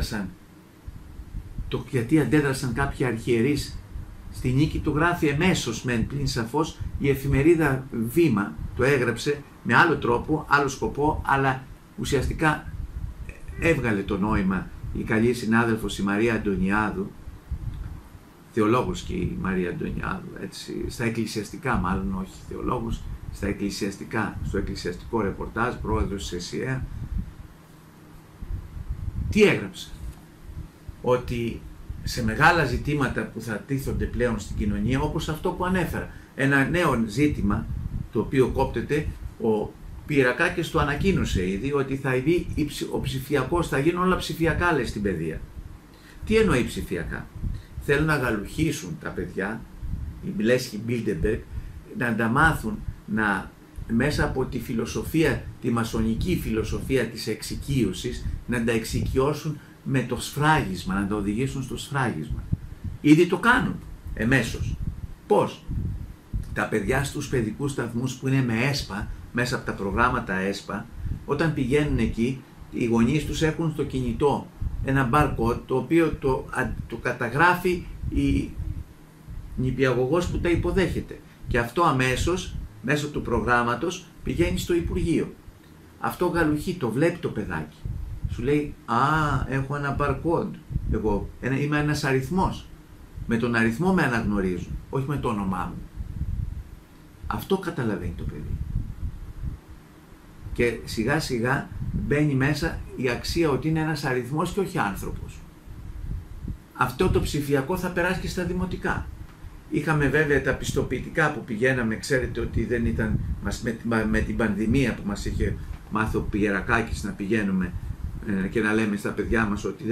γιατί αντέδρασαν κάποιοι αρχιερείς στη νίκη? Το γράφει εμέσως μεν, πλην σαφώς η εφημερίδα Βήμα το έγραψε με άλλο τρόπο, άλλο σκοπό, αλλά ουσιαστικά έβγαλε το νόημα η καλή συνάδελφος η Μαρία Αντωνιάδου, θεολόγος και η Μαρία Αντωνιάδου, έτσι, στα εκκλησιαστικά μάλλον, όχι θεολόγος, στα εκκλησιαστικά, στο εκκλησιαστικό ρεπορτάζ, πρόεδρος της ΕΣΥΑ. Τι έγραψε? Ότι σε μεγάλα ζητήματα που θα τίθονται πλέον στην κοινωνία, όπως αυτό που ανέφερα, ένα νέο ζήτημα το οποίο κόπτεται, ο Πυρακάκης το ανακοίνωσε ήδη, ότι ο ψηφιακός, θα γίνουν όλα ψηφιακά, λέει, στην παιδεία. Τι εννοεί ψηφιακά? Θέλουν να γαλουχίσουν τα παιδιά, η Λέσχη Μπίλτεμπεργκ, να τα μάθουν μέσα από τη φιλοσοφία, τη μασονική φιλοσοφία της εξοικείωσης, να τα εξοικειώσουν με το σφράγισμα, να τα οδηγήσουν στο σφράγισμα. Ήδη το κάνουν εμέσως. Πώς? Τα παιδιά στους παιδικούς σταθμούς που είναι με ΕΣΠΑ, μέσα από τα προγράμματα ΕΣΠΑ, όταν πηγαίνουν εκεί, οι γονείς τους έχουν στο κινητό ένα barcode, το οποίο το καταγράφει η νηπιαγωγός που τα υποδέχεται. Και αυτό αμέσως, μέσω του προγράμματος, πηγαίνει στο Υπουργείο. Αυτό γαλουχεί, το βλέπει το παιδάκι. Σου λέει, έχω ένα barcode, εγώ είμαι ένας αριθμός. Με τον αριθμό με αναγνωρίζουν, όχι με το όνομά μου. Αυτό καταλαβαίνει το παιδί. Και σιγά σιγά μπαίνει μέσα η αξία ότι είναι ένας αριθμός και όχι άνθρωπος. Αυτό το ψηφιακό θα περάσει και στα δημοτικά. Είχαμε βέβαια τα πιστοποιητικά που πηγαίναμε, ξέρετε ότι δεν ήταν με την πανδημία που μας είχε μάθει ο Πιερακάκης να πηγαίνουμε και να λέμε στα παιδιά μας ότι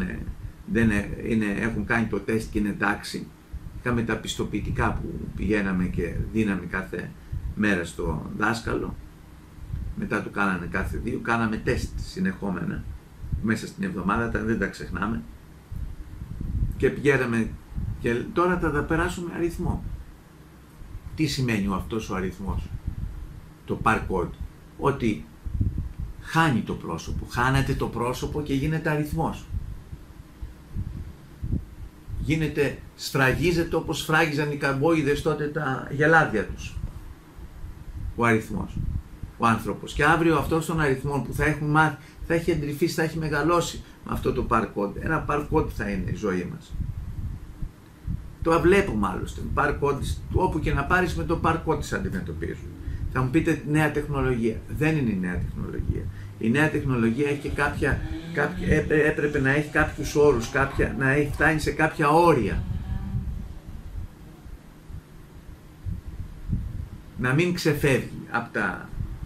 έχουν κάνει το τεστ και είναι εντάξει. Είχαμε τα πιστοποιητικά που πηγαίναμε και δίναμε κάθε μέρα στο δάσκαλο. Μετά το κάνανε κάθε 2, κάναμε τεστ συνεχόμενα μέσα στην εβδομάδα, δεν τα ξεχνάμε. Και πηγαίναμε και τώρα θα τα περάσουμε αριθμό. Τι σημαίνει αυτός ο αριθμός? Το barcode. Ότι χάνει το πρόσωπο, χάνεται το πρόσωπο και γίνεται αριθμός. Σφραγίζεται όπως σφράγιζαν οι καμπόιδες τότε τα γελάδια τους. Ο αριθμός, ο άνθρωπος. Και αύριο αυτός τον αριθμό που θα έχουν μάθει, θα έχει εντρυφήσει, θα έχει μεγαλώσει με αυτό το barcode. Ένα barcode θα είναι η ζωή μας. Το βλέπουμε άλλωστε. Barcode, όπου και να πάρεις με το barcode της αντιμετωπίζουν. Θα μου πείτε νέα τεχνολογία. Δεν είναι η νέα τεχνολογία. Η νέα τεχνολογία έχει και έπρεπε να έχει κάποιους όρους, να έχει φτάνει σε κάποια όρια. Να μην ξεφεύγει από τα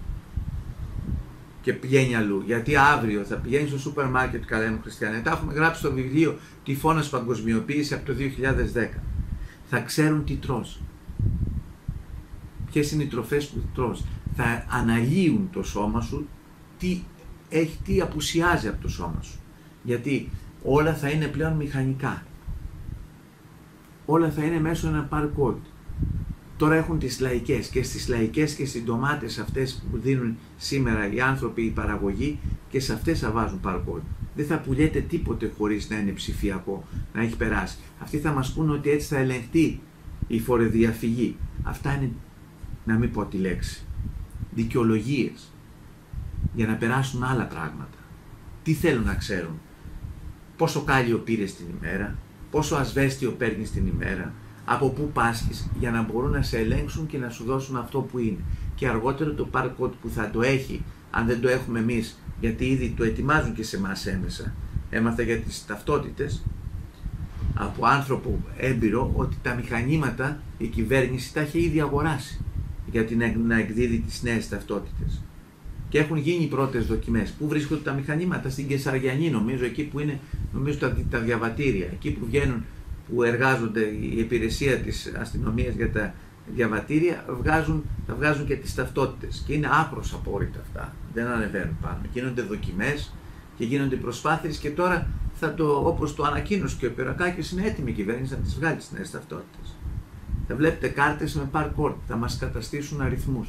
και πηγαίνει αλλού. Γιατί αύριο θα πηγαίνει στο σούπερ μάρκετ, καλά μου χριστιανέ. Τα έχουμε γράψει στο βιβλίο «Τυφώνας παγκοσμιοποίηση» από το 2010. Θα ξέρουν τι τρως. Ποιες είναι οι τροφές που τρως. Θα αναλύουν το σώμα σου τι απουσιάζει από το σώμα σου. Γιατί όλα θα είναι πλέον μηχανικά. όλα θα είναι μέσω ένα barcode. Τώρα έχουν τις λαϊκές και στις λαϊκές και στις ντομάτες αυτές που δίνουν σήμερα οι άνθρωποι, η παραγωγή, και σε αυτές θα βάζουν barcode. Δεν θα πουλιέται τίποτε χωρίς να είναι ψηφιακό, να έχει περάσει. Αυτοί θα μας πούνε ότι έτσι θα ελεγχθεί η φοροδιαφυγή. Αυτά είναι, να μην πω τη λέξη, δικαιολογίες για να περάσουν άλλα πράγματα. Τι θέλουν να ξέρουν? Πόσο κάλιο πήρες την ημέρα, πόσο ασβέστιο παίρνεις την ημέρα, από πού πάσχεις, για να μπορούν να σε ελέγξουν και να σου δώσουν αυτό που είναι. Και αργότερα το barcode που θα το έχει, αν δεν το έχουμε εμείς, γιατί ήδη το ετοιμάζουν και σε εμάς έμεσα. Έμαθα για τις ταυτότητες από άνθρωπο έμπειρο ότι τα μηχανήματα η κυβέρνηση τα έχει ήδη αγοράσει για να εκδίδει τις νέες ταυτότητες. Και έχουν γίνει οι πρώτες δοκιμές. Πού βρίσκονται τα μηχανήματα? Στην Κεσαριανή, νομίζω, εκεί που είναι, νομίζω, τα διαβατήρια. Εκεί που βγαίνουν, που εργάζονται η υπηρεσία της αστυνομίας για τα διαβατήρια, θα βγάζουν και τις ταυτότητες. Και είναι άκρως απόρριτα αυτά. Δεν ανεβαίνουν πάνω. Γίνονται δοκιμές και γίνονται προσπάθειες και τώρα όπως το ανακοίνωσε και ο Περακάκης, είναι έτοιμη η κυβέρνηση να τις βγάλει τις νέες ταυτότητες. Θα βλέπετε κάρτες με barcode, θα μας καταστήσουν αριθμούς.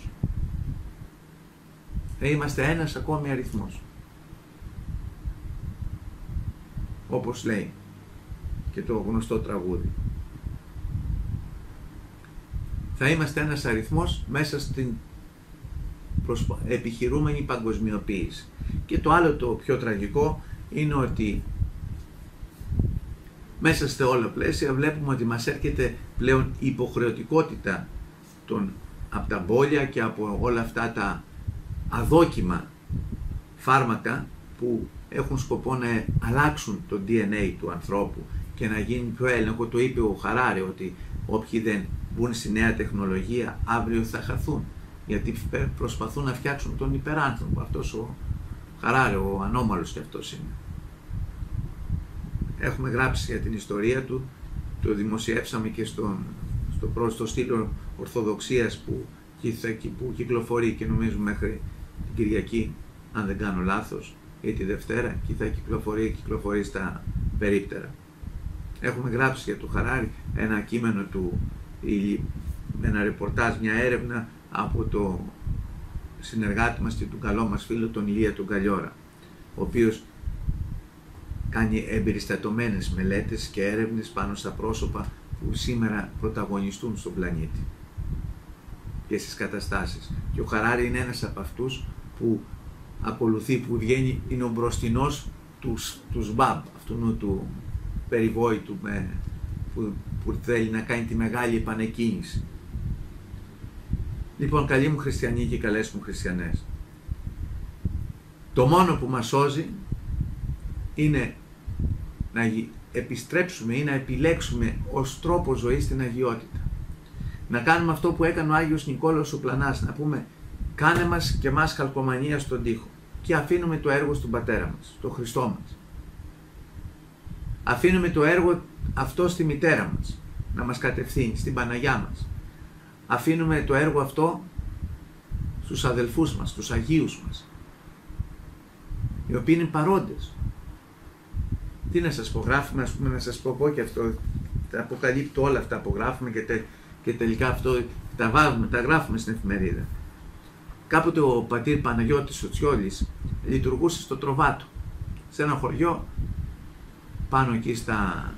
Θα είμαστε ένας ακόμη αριθμός. Όπως λέει και το γνωστό τραγούδι. Θα είμαστε ένας αριθμός μέσα στην επιχειρούμενη παγκοσμιοποίηση. Και το άλλο, το πιο τραγικό, είναι ότι μέσα σε όλα πλαίσια βλέπουμε ότι μας έρχεται πλέον η υποχρεωτικότητα από τα μπόλια και από όλα αυτά τα αδόκιμα φάρμακα που έχουν σκοπό να αλλάξουν το DNA του ανθρώπου και να γίνει πιο έλεγχο. Το είπε ο Χαράρι, ότι όποιοι δεν μπουν στη νέα τεχνολογία αύριο θα χαθούν, γιατί προσπαθούν να φτιάξουν τον υπεράνθρωπο. Αυτός ο Χαράρι, ο ανώμαλος και αυτός είναι. Έχουμε γράψει για την ιστορία του, το δημοσιεύσαμε και στο στήλο Ορθοδοξίας που κυκλοφορεί, και νομίζω μέχρι την Κυριακή, αν δεν κάνω λάθος, ή τη Δευτέρα, και θα κυκλοφορεί στα περίπτερα. Έχουμε γράψει για το Χαράρι ένα κείμενο ένα ρεπορτάζ, μια έρευνα από το συνεργάτη μας και τον καλό μας φίλο, τον Ηλία τον Καλλιόρα, ο οποίος κάνει εμπεριστατωμένες μελέτες και έρευνες πάνω στα πρόσωπα που σήμερα πρωταγωνιστούν στον πλανήτη και στις καταστάσεις. Και ο Χαράρι είναι ένας από αυτούς που ακολουθεί, που βγαίνει, είναι ο μπροστινός του ΣΜΠΑΜ, αυτού του περιβόητου που θέλει να κάνει τη μεγάλη επανεκκίνηση. Λοιπόν, καλοί μου χριστιανοί και καλές μου χριστιανές, το μόνο που μας σώζει είναι να επιστρέψουμε ή να επιλέξουμε ως τρόπο ζωής την αγιότητα. Να κάνουμε αυτό που έκανε ο Άγιος Νικόλαος ο Πλανάς, να πούμε κάνε μας και μας χαλκομανία στον τοίχο, και αφήνουμε το έργο στον Πατέρα μας, στον Χριστό μας. Αφήνουμε το έργο αυτό στη μητέρα μας, να μας κατευθύνει, στην Παναγιά μας. Αφήνουμε το έργο αυτό στους αδελφούς μας, στους Αγίους μας, οι οποίοι είναι παρόντες. Τι να σας πω, γράφουμε, ας πούμε, να σας πω και αυτό, τα αποκαλύπτω όλα αυτά που γράφουμε και τελικά αυτό τα γράφουμε στην εφημερίδα. Κάποτε ο πατήρ Παναγιώτης ο Τσιόλης λειτουργούσε στο Τροβάτο, σε ένα χωριό πάνω εκεί στα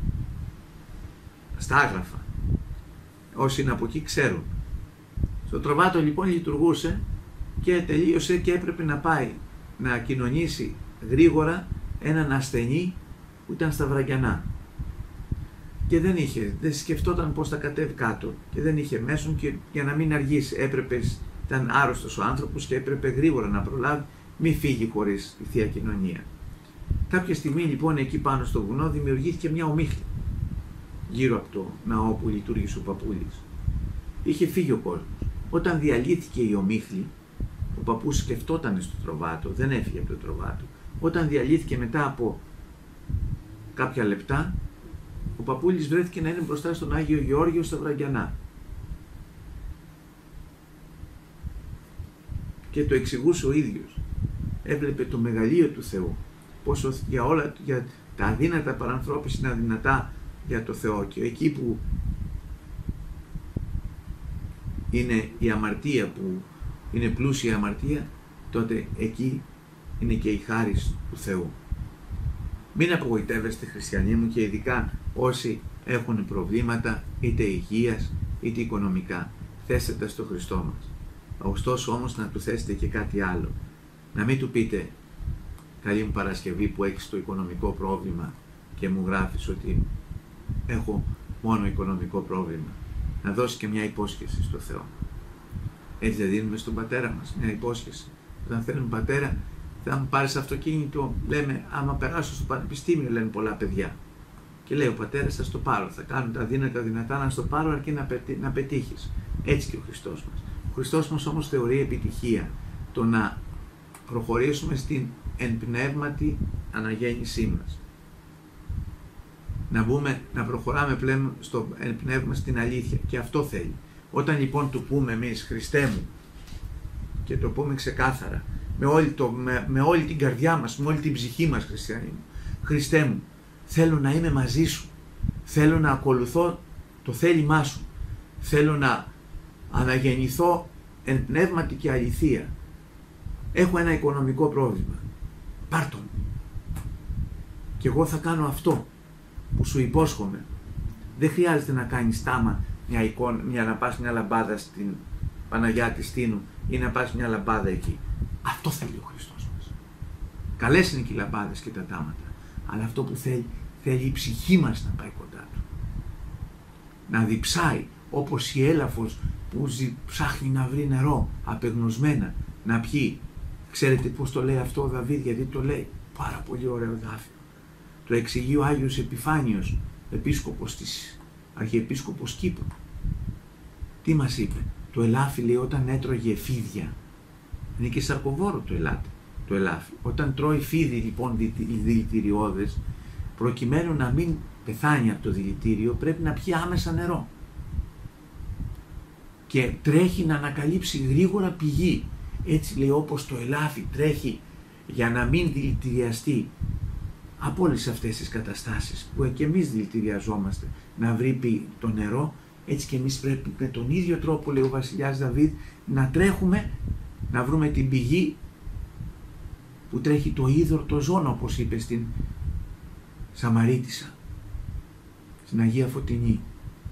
Άγραφα. Όσοι είναι από εκεί ξέρουν. Στο Τροβάτο λοιπόν λειτουργούσε και τελείωσε και έπρεπε να πάει να κοινωνήσει γρήγορα έναν ασθενή που ήταν στα Βραγιανά. Και δεν σκεφτόταν πώς θα κατέβει κάτω και δεν είχε μέσον, και για να μην αργήσει ήταν άρρωστος ο άνθρωπος και έπρεπε γρήγορα να προλάβει, μη φύγει χωρίς τη Θεία Κοινωνία. Κάποια στιγμή λοιπόν εκεί πάνω στο βουνό δημιουργήθηκε μια ομίχλη γύρω από το ναό που λειτουργήσε ο παππούλης. Είχε φύγει ο κόσμος. Όταν διαλύθηκε η ομίχλη, ο παππούς σκεφτόταν στο Τροβάτο, δεν έφυγε από το Τροβάτο. Όταν διαλύθηκε μετά από κάποια λεπτά, ο παππούλης βρέθηκε να είναι μπροστά στον Άγιο Γεώργιο στα Βραγιανά. Και το εξηγούσε ο ίδιος. Έβλεπε το μεγαλείο του Θεού. Πόσο για τα αδύνατα παρανθρώπισινα δυνατά για το Θεό, και εκεί που είναι η αμαρτία, που είναι πλούσια η αμαρτία, τότε εκεί είναι και η χάρις του Θεού. Μην απογοητεύεστε, χριστιανοί μου, και ειδικά όσοι έχουν προβλήματα είτε υγείας είτε οικονομικά. Θέστε τα στο Χριστό μας. Ωστόσο όμως να του θέσετε και κάτι άλλο. Να μην του πείτε, καλή μου Παρασκευή που έχεις το οικονομικό πρόβλημα και μου γράφεις ότι έχω μόνο οικονομικό πρόβλημα. Να δώσει και μια υπόσχεση στο Θεό. Έτσι δεν δίνουμε στον πατέρα μας μια υπόσχεση? Όταν θέλουμε, πατέρα, θα μου πάρεις αυτοκίνητο, λέμε, άμα περάσω στο πανεπιστήμιο, λένε πολλά παιδιά. Και λέει ο πατέρας, θα στο πάρω, θα κάνω τα δυνατά να στο πάρω, αρκεί να πετύχεις. Έτσι και ο Χριστός μας. Ο Χριστός μας όμως θεωρεί επιτυχία το να προχωρήσουμε στην ενπνεύματη αναγέννησή μας. Να προχωράμε πλέον στο πνεύμα, στην αλήθεια, και αυτό θέλει. Όταν λοιπόν του πούμε εμείς, Χριστέ μου, και το πούμε ξεκάθαρα, με όλη την καρδιά μας, με όλη την ψυχή μας, χριστιανοί μου, Χριστέ μου, θέλω να είμαι μαζί σου, θέλω να ακολουθώ το θέλημά σου, θέλω να αναγεννηθώ εν πνεύματι και αληθεία, έχω ένα οικονομικό πρόβλημα, πάρ' τον, και εγώ θα κάνω αυτό που σου υπόσχομαι. Δεν χρειάζεται να κάνεις τάμα να πας μια λαμπάδα στην Παναγιά της Τίνου ή να πας μια λαμπάδα εκεί. Αυτό θέλει ο Χριστός μας. Καλές είναι και οι λαμπάδες και τα τάματα, αλλά αυτό που θέλει η ψυχή μας να πάει κοντά του. Να διψάει όπως η έλαφος που ψάχνει να βρει νερό απεγνωσμένα, να πιει. Ξέρετε πώς το λέει αυτό ο Δαβίδ? Γιατί το λέει? Πάρα πολύ ωραίο δάφιο. Το εξηγεί ο Άγιος Επιφάνιος, επίσκοπος αρχιεπίσκοπος Κύπρου. Τι μας είπε? Το ελάφι, λέει, όταν έτρωγε φίδια, είναι και σαρκοβόρο το ελάφι. Όταν τρώει φίδι λοιπόν δηλητηριώδες, προκειμένου να μην πεθάνει από το δηλητήριο, πρέπει να πιει άμεσα νερό. Και τρέχει να ανακαλύψει γρήγορα πηγή. Έτσι, λέει, όπως το ελάφι τρέχει για να μην δηλητηριαστεί από όλες αυτές τις καταστάσεις που και εμείς δηλητηριαζόμαστε, να βρει το νερό, έτσι και εμείς πρέπει με τον ίδιο τρόπο, λέει ο βασιλιάς Δαβίδ, να τρέχουμε να βρούμε την πηγή που τρέχει το είδωρ το ζών, όπως είπε στην Σαμαρίτισσα, στην Αγία Φωτεινή.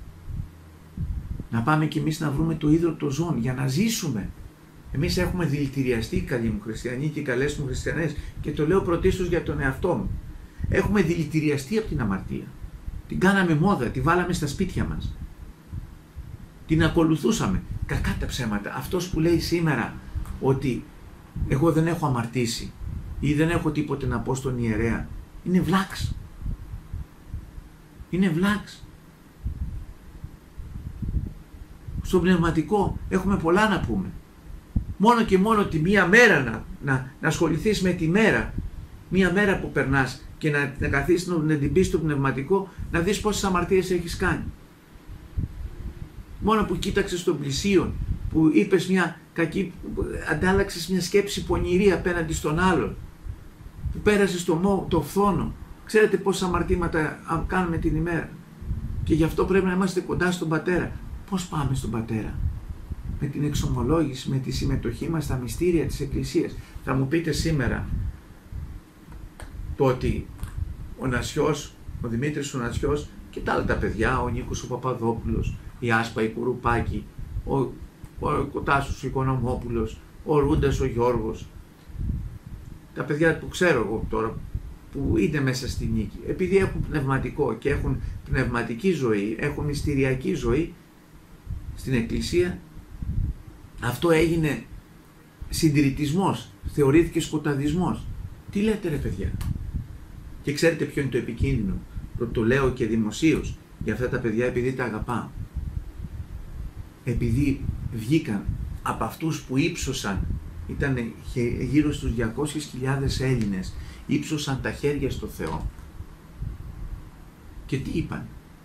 Να πάμε κι εμείς να βρούμε το είδωρ το ζών για να ζήσουμε. Εμείς έχουμε δηλητηριαστεί, καλοί μου χριστιανοί και καλές μου χριστιανές, και το λέω πρωτίστως για τον εαυτό μου. Έχουμε δηλητηριαστεί από την αμαρτία. Την κάναμε μόδα, τη βάλαμε στα σπίτια μας. Την ακολουθούσαμε. Κακά τα ψέματα. Αυτός που λέει σήμερα ότι εγώ δεν έχω αμαρτήσει ή δεν έχω τίποτε να πω στον ιερέα, είναι βλάξ. Είναι βλάξ. Στο πνευματικό έχουμε πολλά να πούμε. Μόνο και μόνο τη μία μέρα να ασχοληθείς με τη μέρα, μία μέρα που περνάς, και να καθίσεις να την πεις στο πνευματικό, να δεις πόσες αμαρτίες έχεις κάνει. Μόνο που κοίταξες τον πλησίον, που είπες μια κακή, αντάλλαξες μια σκέψη πονηρή απέναντι στον άλλον, που πέρασες το φθόνο. Ξέρετε πόσα αμαρτήματα κάνουμε την ημέρα. Και γι' αυτό πρέπει να είμαστε κοντά στον Πατέρα. Πώς πάμε στον Πατέρα? Με την εξομολόγηση, με τη συμμετοχή μας στα μυστήρια της Εκκλησίας. Θα μου πείτε σήμερα το ότι ο Νασιός, ο Δημήτρης ο Νασιός και τα άλλα τα παιδιά, ο Νίκος ο Παπαδόπουλος, η Άσπα η Κουρουπάκη, ο Τάσος ο Οικονομόπουλος, ο Ρούντας ο Γιώργος, τα παιδιά που ξέρω εγώ τώρα, που είναι μέσα στη νίκη, επειδή έχουν πνευματικό και έχουν πνευματική ζωή, έχουν μυστηριακή ζωή στην Εκκλησία, αυτό έγινε συντηρητισμός, θεωρήθηκε σκοταδισμός. Τι λέτε ρε παιδιά? Και ξέρετε ποιο είναι το επικίνδυνο? Το λέω και δημοσίως για αυτά τα παιδιά, επειδή τα αγαπάω. Επειδή βγήκαν από αυτούς που ύψωσαν, ήταν γύρω στους 200.000 Έλληνες, ύψωσαν τα χέρια στο Θεό. Και τι είπαν?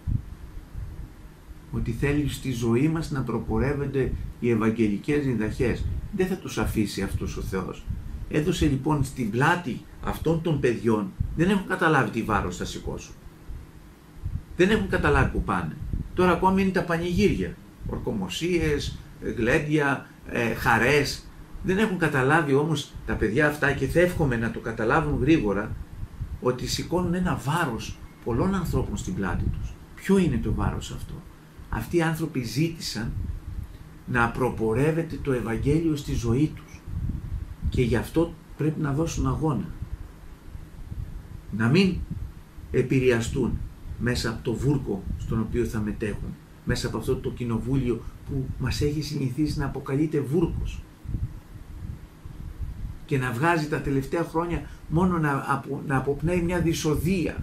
Ότι θέλει στη ζωή μας να προπορεύονται οι ευαγγελικές διδαχές. Δεν θα τους αφήσει αυτός ο Θεός. Έδωσε λοιπόν στην πλάτη αυτών των παιδιών, δεν έχουν καταλάβει τι βάρος θα σηκώσουν. Δεν έχουν καταλάβει που πάνε. Τώρα ακόμη είναι τα πανηγύρια, ορκομοσίες, γλέντια, χαρές. Δεν έχουν καταλάβει όμως τα παιδιά αυτά, και θα εύχομαι να το καταλάβουν γρήγορα, ότι σηκώνουν ένα βάρος πολλών ανθρώπων στην πλάτη τους. Ποιο είναι το βάρος αυτό? Αυτοί οι άνθρωποι ζήτησαν να προπορεύεται το Ευαγγέλιο στη ζωή τους, και γι' αυτό πρέπει να δώσουν αγώνα. Να μην επηρεαστούν μέσα από το βούρκο στον οποίο θα μετέχουν, μέσα από αυτό το κοινοβούλιο που μας έχει συνηθίσει να αποκαλείται βούρκος και να βγάζει τα τελευταία χρόνια μόνο να αποπνέει μια δυσοδεία.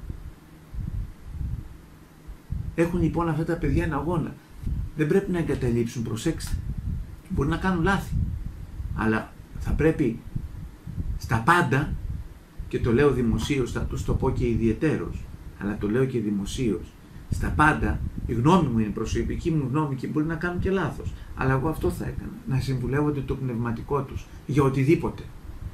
Έχουν λοιπόν αυτά τα παιδιά ένα αγώνα. Δεν πρέπει να εγκαταλείψουν, προσέξτε. Μπορεί να κάνουν λάθη, αλλά θα πρέπει στα πάντα, και το λέω δημοσίως, θα τους το πω και ιδιαιτέρως, αλλά το λέω και δημοσίως, στα πάντα, η γνώμη μου είναι προσωπική μου γνώμη και μπορεί να κάνουν και λάθος, αλλά εγώ αυτό θα έκανα, να συμβουλεύονται το πνευματικό τους για οτιδήποτε.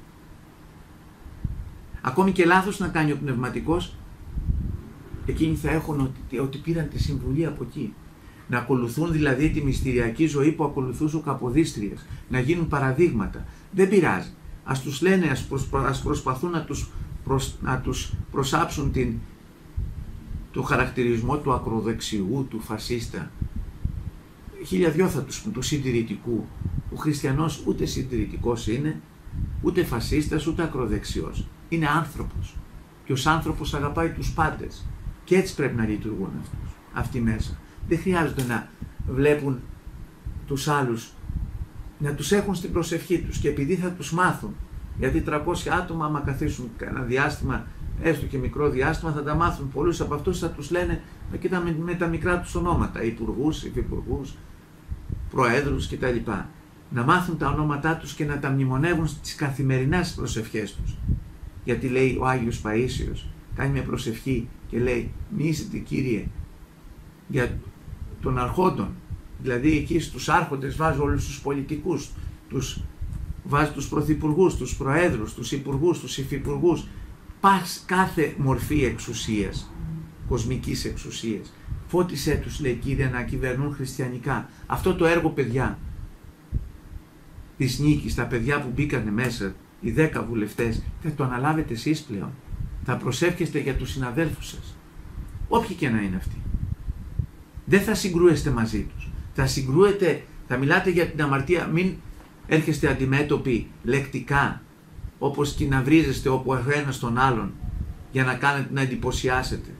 Ακόμη και λάθος να κάνει ο πνευματικός, εκείνοι θα έχουν ότι πήραν τη συμβουλή από εκεί. Να ακολουθούν δηλαδή τη μυστηριακή ζωή που ακολουθούσε ο Καποδίστριας, να γίνουν παραδείγματα. Δεν πειράζει. Ας τους λένε, ας προσπαθούν να τους προσάψουν το χαρακτηρισμό του ακροδεξιού, του φασίστα. Χιλιαδυο θα τους πούν, του συντηρητικού. Ο χριστιανός ούτε συντηρητικός είναι, ούτε φασίστας, ούτε ακροδεξιός. Είναι άνθρωπος. Και ως άνθρωπος αγαπάει τους πάντες. Και έτσι πρέπει να λειτουργούν αυτοί μέσα. Δεν χρειάζεται να βλέπουν τους άλλους, να τους έχουν στην προσευχή τους, και επειδή θα τους μάθουν, γιατί 300 άτομα άμα καθίσουν ένα διάστημα, έστω και μικρό διάστημα, θα τα μάθουν. Πολλούς από αυτούς θα τους λένε με τα μικρά τους ονόματα, υπουργούς, υφυπουργούς, προέδρους κτλ. Να μάθουν τα ονόματά τους και να τα μνημονεύουν στις καθημερινές προσευχές τους. Γιατί λέει ο Άγιος Παΐσιος, κάνει μια προσευχή και λέει: μνήσετε Κύριε για των αρχόντων, δηλαδή εκεί στους άρχοντες βάζω όλους τους πολιτικούς, βάζω τους πρωθυπουργούς, τους προέδρους, τους υπουργούς, τους υφυπουργούς, κάθε μορφή εξουσίας, κοσμικής εξουσίας. Φώτισέ τους, λέει Κύριε, να κυβερνούν χριστιανικά. Αυτό το έργο, παιδιά, της νίκης, τα παιδιά που μπήκανε μέσα, οι 10 βουλευτές, θα το αναλάβετε εσείς πλέον. Θα προσεύχεστε για τους συναδέλφους σας, όποιοι και να είναι αυτοί. Δεν θα συγκρούεστε μαζί τους. Θα μιλάτε για την αμαρτία, μην έρχεστε αντιμέτωποι λεκτικά, όπως και να βρίζεστε όπου ο ένας τον άλλον, για να κάνετε να εντυπωσιάσετε.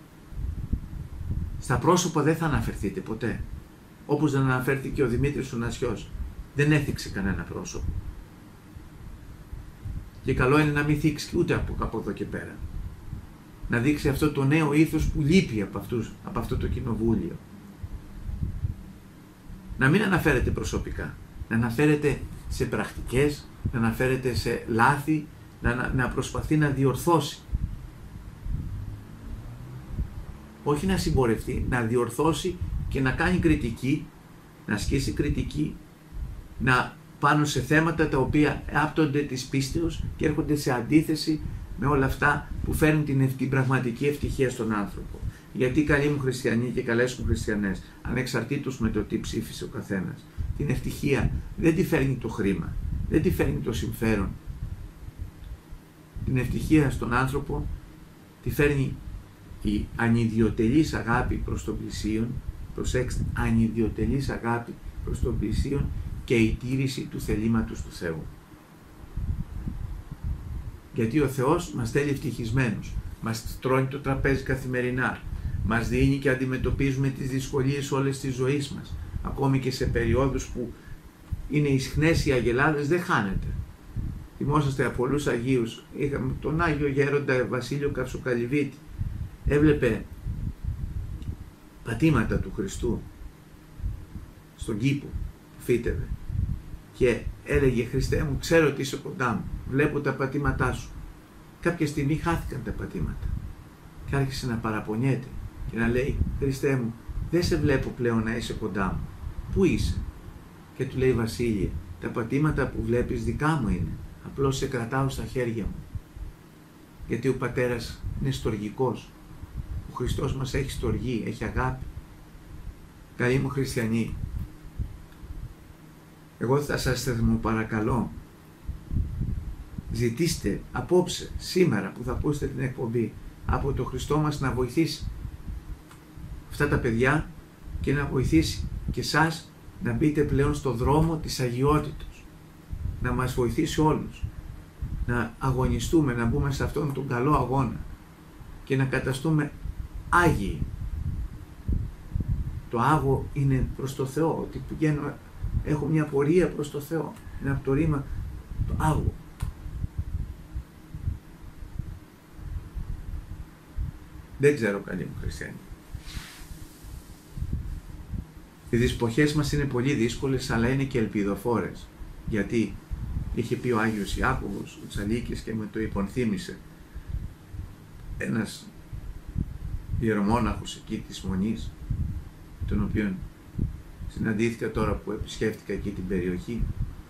Στα πρόσωπα δεν θα αναφερθείτε ποτέ. Όπως δεν αναφέρθηκε ο Δημήτρης ο Νασιός. Δεν έθιξε κανένα πρόσωπο. Και καλό είναι να μην θίξει ούτε από εδώ και πέρα. Να δείξει αυτό το νέο ήθος που λείπει από αυτό το κοινοβούλιο. Να μην αναφέρεται προσωπικά. Να αναφέρεται σε πρακτικές, να αναφέρεται σε λάθη, να προσπαθεί να διορθώσει. Όχι να συμπορευτεί, να διορθώσει και να κάνει κριτική, να ασκήσει κριτική, πάνω σε θέματα τα οποία άπτονται της πίστεως και έρχονται σε αντίθεση με όλα αυτά που φέρνουν την πραγματική ευτυχία στον άνθρωπο. Γιατί καλοί μου χριστιανοί και καλές μου χριστιανές, ανεξαρτήτως με το τι ψήφισε ο καθένας, την ευτυχία δεν τη φέρνει το χρήμα, δεν τη φέρνει το συμφέρον. Την ευτυχία στον άνθρωπο τη φέρνει η ανιδιοτελής αγάπη προς τον πλησίον, προσέξτε, ανιδιοτελής αγάπη προς τον πλησίον και η τήρηση του θελήματος του Θεού. Γιατί ο Θεός μας θέλει ευτυχισμένους, μας τρώνει το τραπέζι καθημερινά, μας δίνει και αντιμετωπίζουμε τις δυσκολίες όλες της ζωής μας, ακόμη και σε περιόδους που είναι ισχνές οι αγελάδες, δεν χάνεται. Θυμόσαστε από πολλούς Αγίους, είχαμε τον Άγιο Γέροντα Βασίλειο Καυσοκαλυβίτη, έβλεπε πατήματα του Χριστού στον κήπο που φύτευε και έλεγε: Χριστέ μου, ξέρω ότι είσαι κοντά μου, βλέπω τα πατήματά σου. Κάποια στιγμή χάθηκαν τα πατήματα και άρχισε να παραπονιέται και να λέει: Χριστέ μου, δεν σε βλέπω πλέον να είσαι κοντά μου, πού είσαι? Και του λέει: Βασίλειε, τα πατήματα που βλέπεις δικά μου είναι, απλώς σε κρατάω στα χέρια μου, γιατί ο πατέρας είναι στοργικός. Χριστός μας έχει στοργή, έχει αγάπη. Καλοί μου χριστιανοί, εγώ θα σας παρακαλώ, ζητήστε απόψε, σήμερα που θα ακούσετε την εκπομπή, από το Χριστό μας να βοηθήσει αυτά τα παιδιά και να βοηθήσει και εσάς να μπείτε πλέον στο δρόμο της αγιότητος, να μας βοηθήσει όλους, να αγωνιστούμε, να μπούμε σε αυτόν τον καλό αγώνα και να καταστούμε άγιοι. Το άγο είναι προς το Θεό, ότι πηγαίνω, έχω μια πορεία προς το Θεό, είναι από το ρήμα το άγο. Δεν ξέρω, καλοί μου χριστιανοί. Οι εποχές μας είναι πολύ δύσκολες, αλλά είναι και ελπιδοφόρες. Γιατί είχε πει ο Άγιος Ιάκωβος, ο Τσαλίκης, και με το υπονθύμησε ένας ιερομόναχος εκεί της Μονής, τον οποίον συναντήθηκα τώρα που επισκέφτηκα εκεί την περιοχή,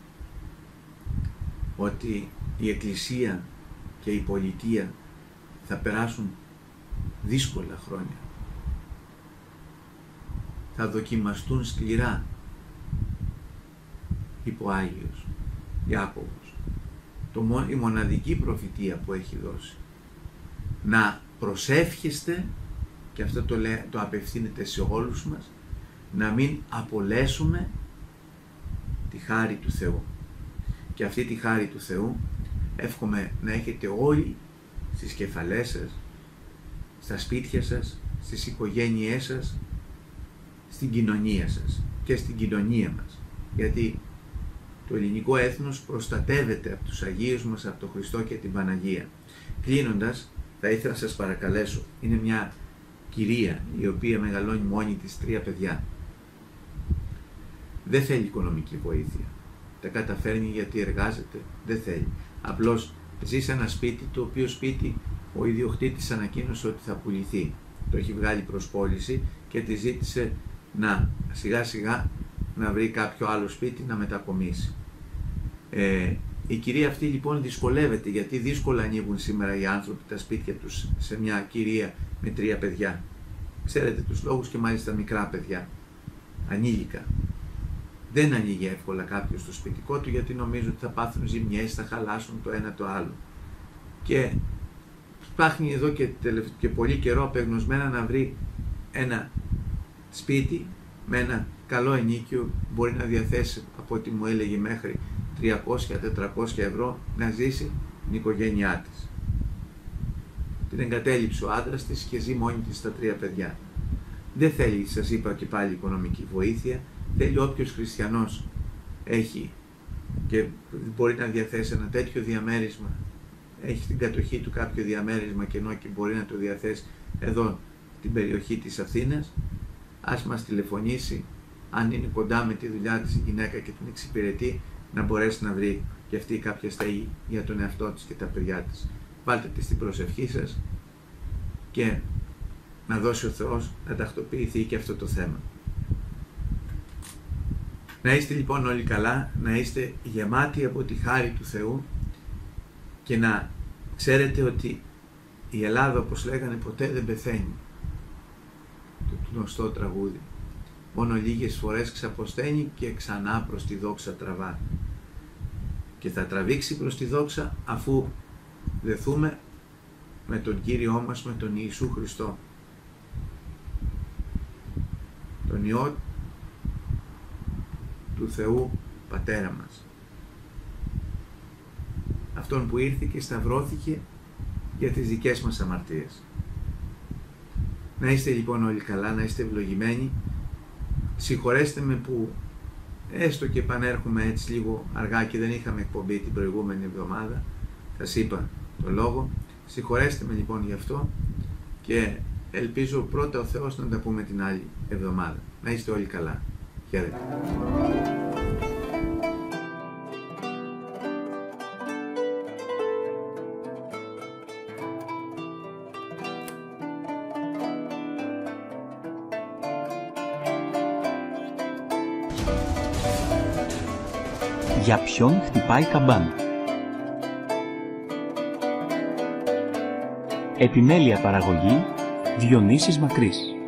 ότι η Εκκλησία και η πολιτεία θα περάσουν δύσκολα χρόνια. Θα δοκιμαστούν σκληρά, είπε ο Άγιος Ιάκωβος. Η μοναδική προφητεία που έχει δώσει. Να προσεύχεστε, και αυτό το απευθύνεται σε όλους μας, να μην απολέσουμε τη χάρη του Θεού. Και αυτή τη χάρη του Θεού εύχομαι να έχετε όλοι στις κεφαλές σας, στα σπίτια σας, στις οικογένειές σας, στην κοινωνία σας και στην κοινωνία μας. Γιατί το ελληνικό έθνος προστατεύεται από τους Αγίους μας, από τον Χριστό και την Παναγία. Κλείνοντας, θα ήθελα να σας παρακαλέσω, είναι μια κυρία η οποία μεγαλώνει μόνη της 3 παιδιά. Δεν θέλει οικονομική βοήθεια. Τα καταφέρνει γιατί εργάζεται, δεν θέλει. Απλώς ζει σε ένα σπίτι, το οποίο σπίτι ο ιδιοκτήτης ανακοίνωσε ότι θα πουληθεί. Το έχει βγάλει προς πώληση και τη ζήτησε να σιγά σιγά να βρει κάποιο άλλο σπίτι να μετακομίσει. Η κυρία αυτή λοιπόν δυσκολεύεται, γιατί δύσκολα ανοίγουν σήμερα οι άνθρωποι τα σπίτια τους σε μια κυρία με 3 παιδιά. Ξέρετε τους λόγους, και μάλιστα μικρά παιδιά, ανήλικα. Δεν ανοίγει εύκολα κάποιος το σπιτικό του, γιατί νομίζω ότι θα πάθουν ζημιές, θα χαλάσουν το ένα το άλλο. Και ψάχνει εδώ και πολύ καιρό απεγνωσμένα να βρει ένα σπίτι με ένα καλό ενοίκιο, μπορεί να διαθέσει, από ό,τι μου έλεγε, μέχρι 300-400 ευρώ να ζήσει την οικογένειά της. Την εγκατέλειψε ο άντρας της και ζει μόνη της τα 3 παιδιά. Δεν θέλει, σας είπα και πάλι, οικονομική βοήθεια. Θέλει όποιος χριστιανός έχει και μπορεί να διαθέσει ένα τέτοιο διαμέρισμα, έχει στην κατοχή του κάποιο διαμέρισμα κενό και μπορεί να το διαθέσει εδώ στην περιοχή της Αθήνας, ας μας τηλεφωνήσει, αν είναι κοντά με τη δουλειά της η γυναίκα και την εξυπηρετεί, να μπορέσει να βρει και αυτή κάποια στέγη για τον εαυτό της και τα παιδιά της. Βάλτε τη στην προσευχή σας και να δώσει ο Θεός να τακτοποιηθεί και αυτό το θέμα. Να είστε λοιπόν όλοι καλά, να είστε γεμάτοι από τη χάρη του Θεού και να ξέρετε ότι η Ελλάδα, όπως λέγανε, ποτέ δεν πεθαίνει. Το γνωστό τραγούδι. Μόνο λίγες φορές ξαποσταίνει και ξανά προς τη δόξα τραβά. Και θα τραβήξει προς τη δόξα αφού δεθούμε με τον Κύριό μας, με τον Ιησού Χριστό. Τον Υιό του Θεού Πατέρα μας. Αυτόν που ήρθε και σταυρώθηκε για τις δικές μας αμαρτίες. Να είστε λοιπόν όλοι καλά, να είστε ευλογημένοι. Συγχωρέστε με που έστω και επανέρχομαι έτσι λίγο αργά και δεν είχαμε εκπομπή την προηγούμενη εβδομάδα. Σας είπα το λόγο. Συγχωρέστε με λοιπόν γι' αυτό και ελπίζω πρώτα ο Θεός να τα πούμε την άλλη εβδομάδα. Να είστε όλοι καλά. Χαίρετε. Για ποιον χτυπάει καμπάνα. Επιμέλεια παραγωγή Διονύσης Μακρύς.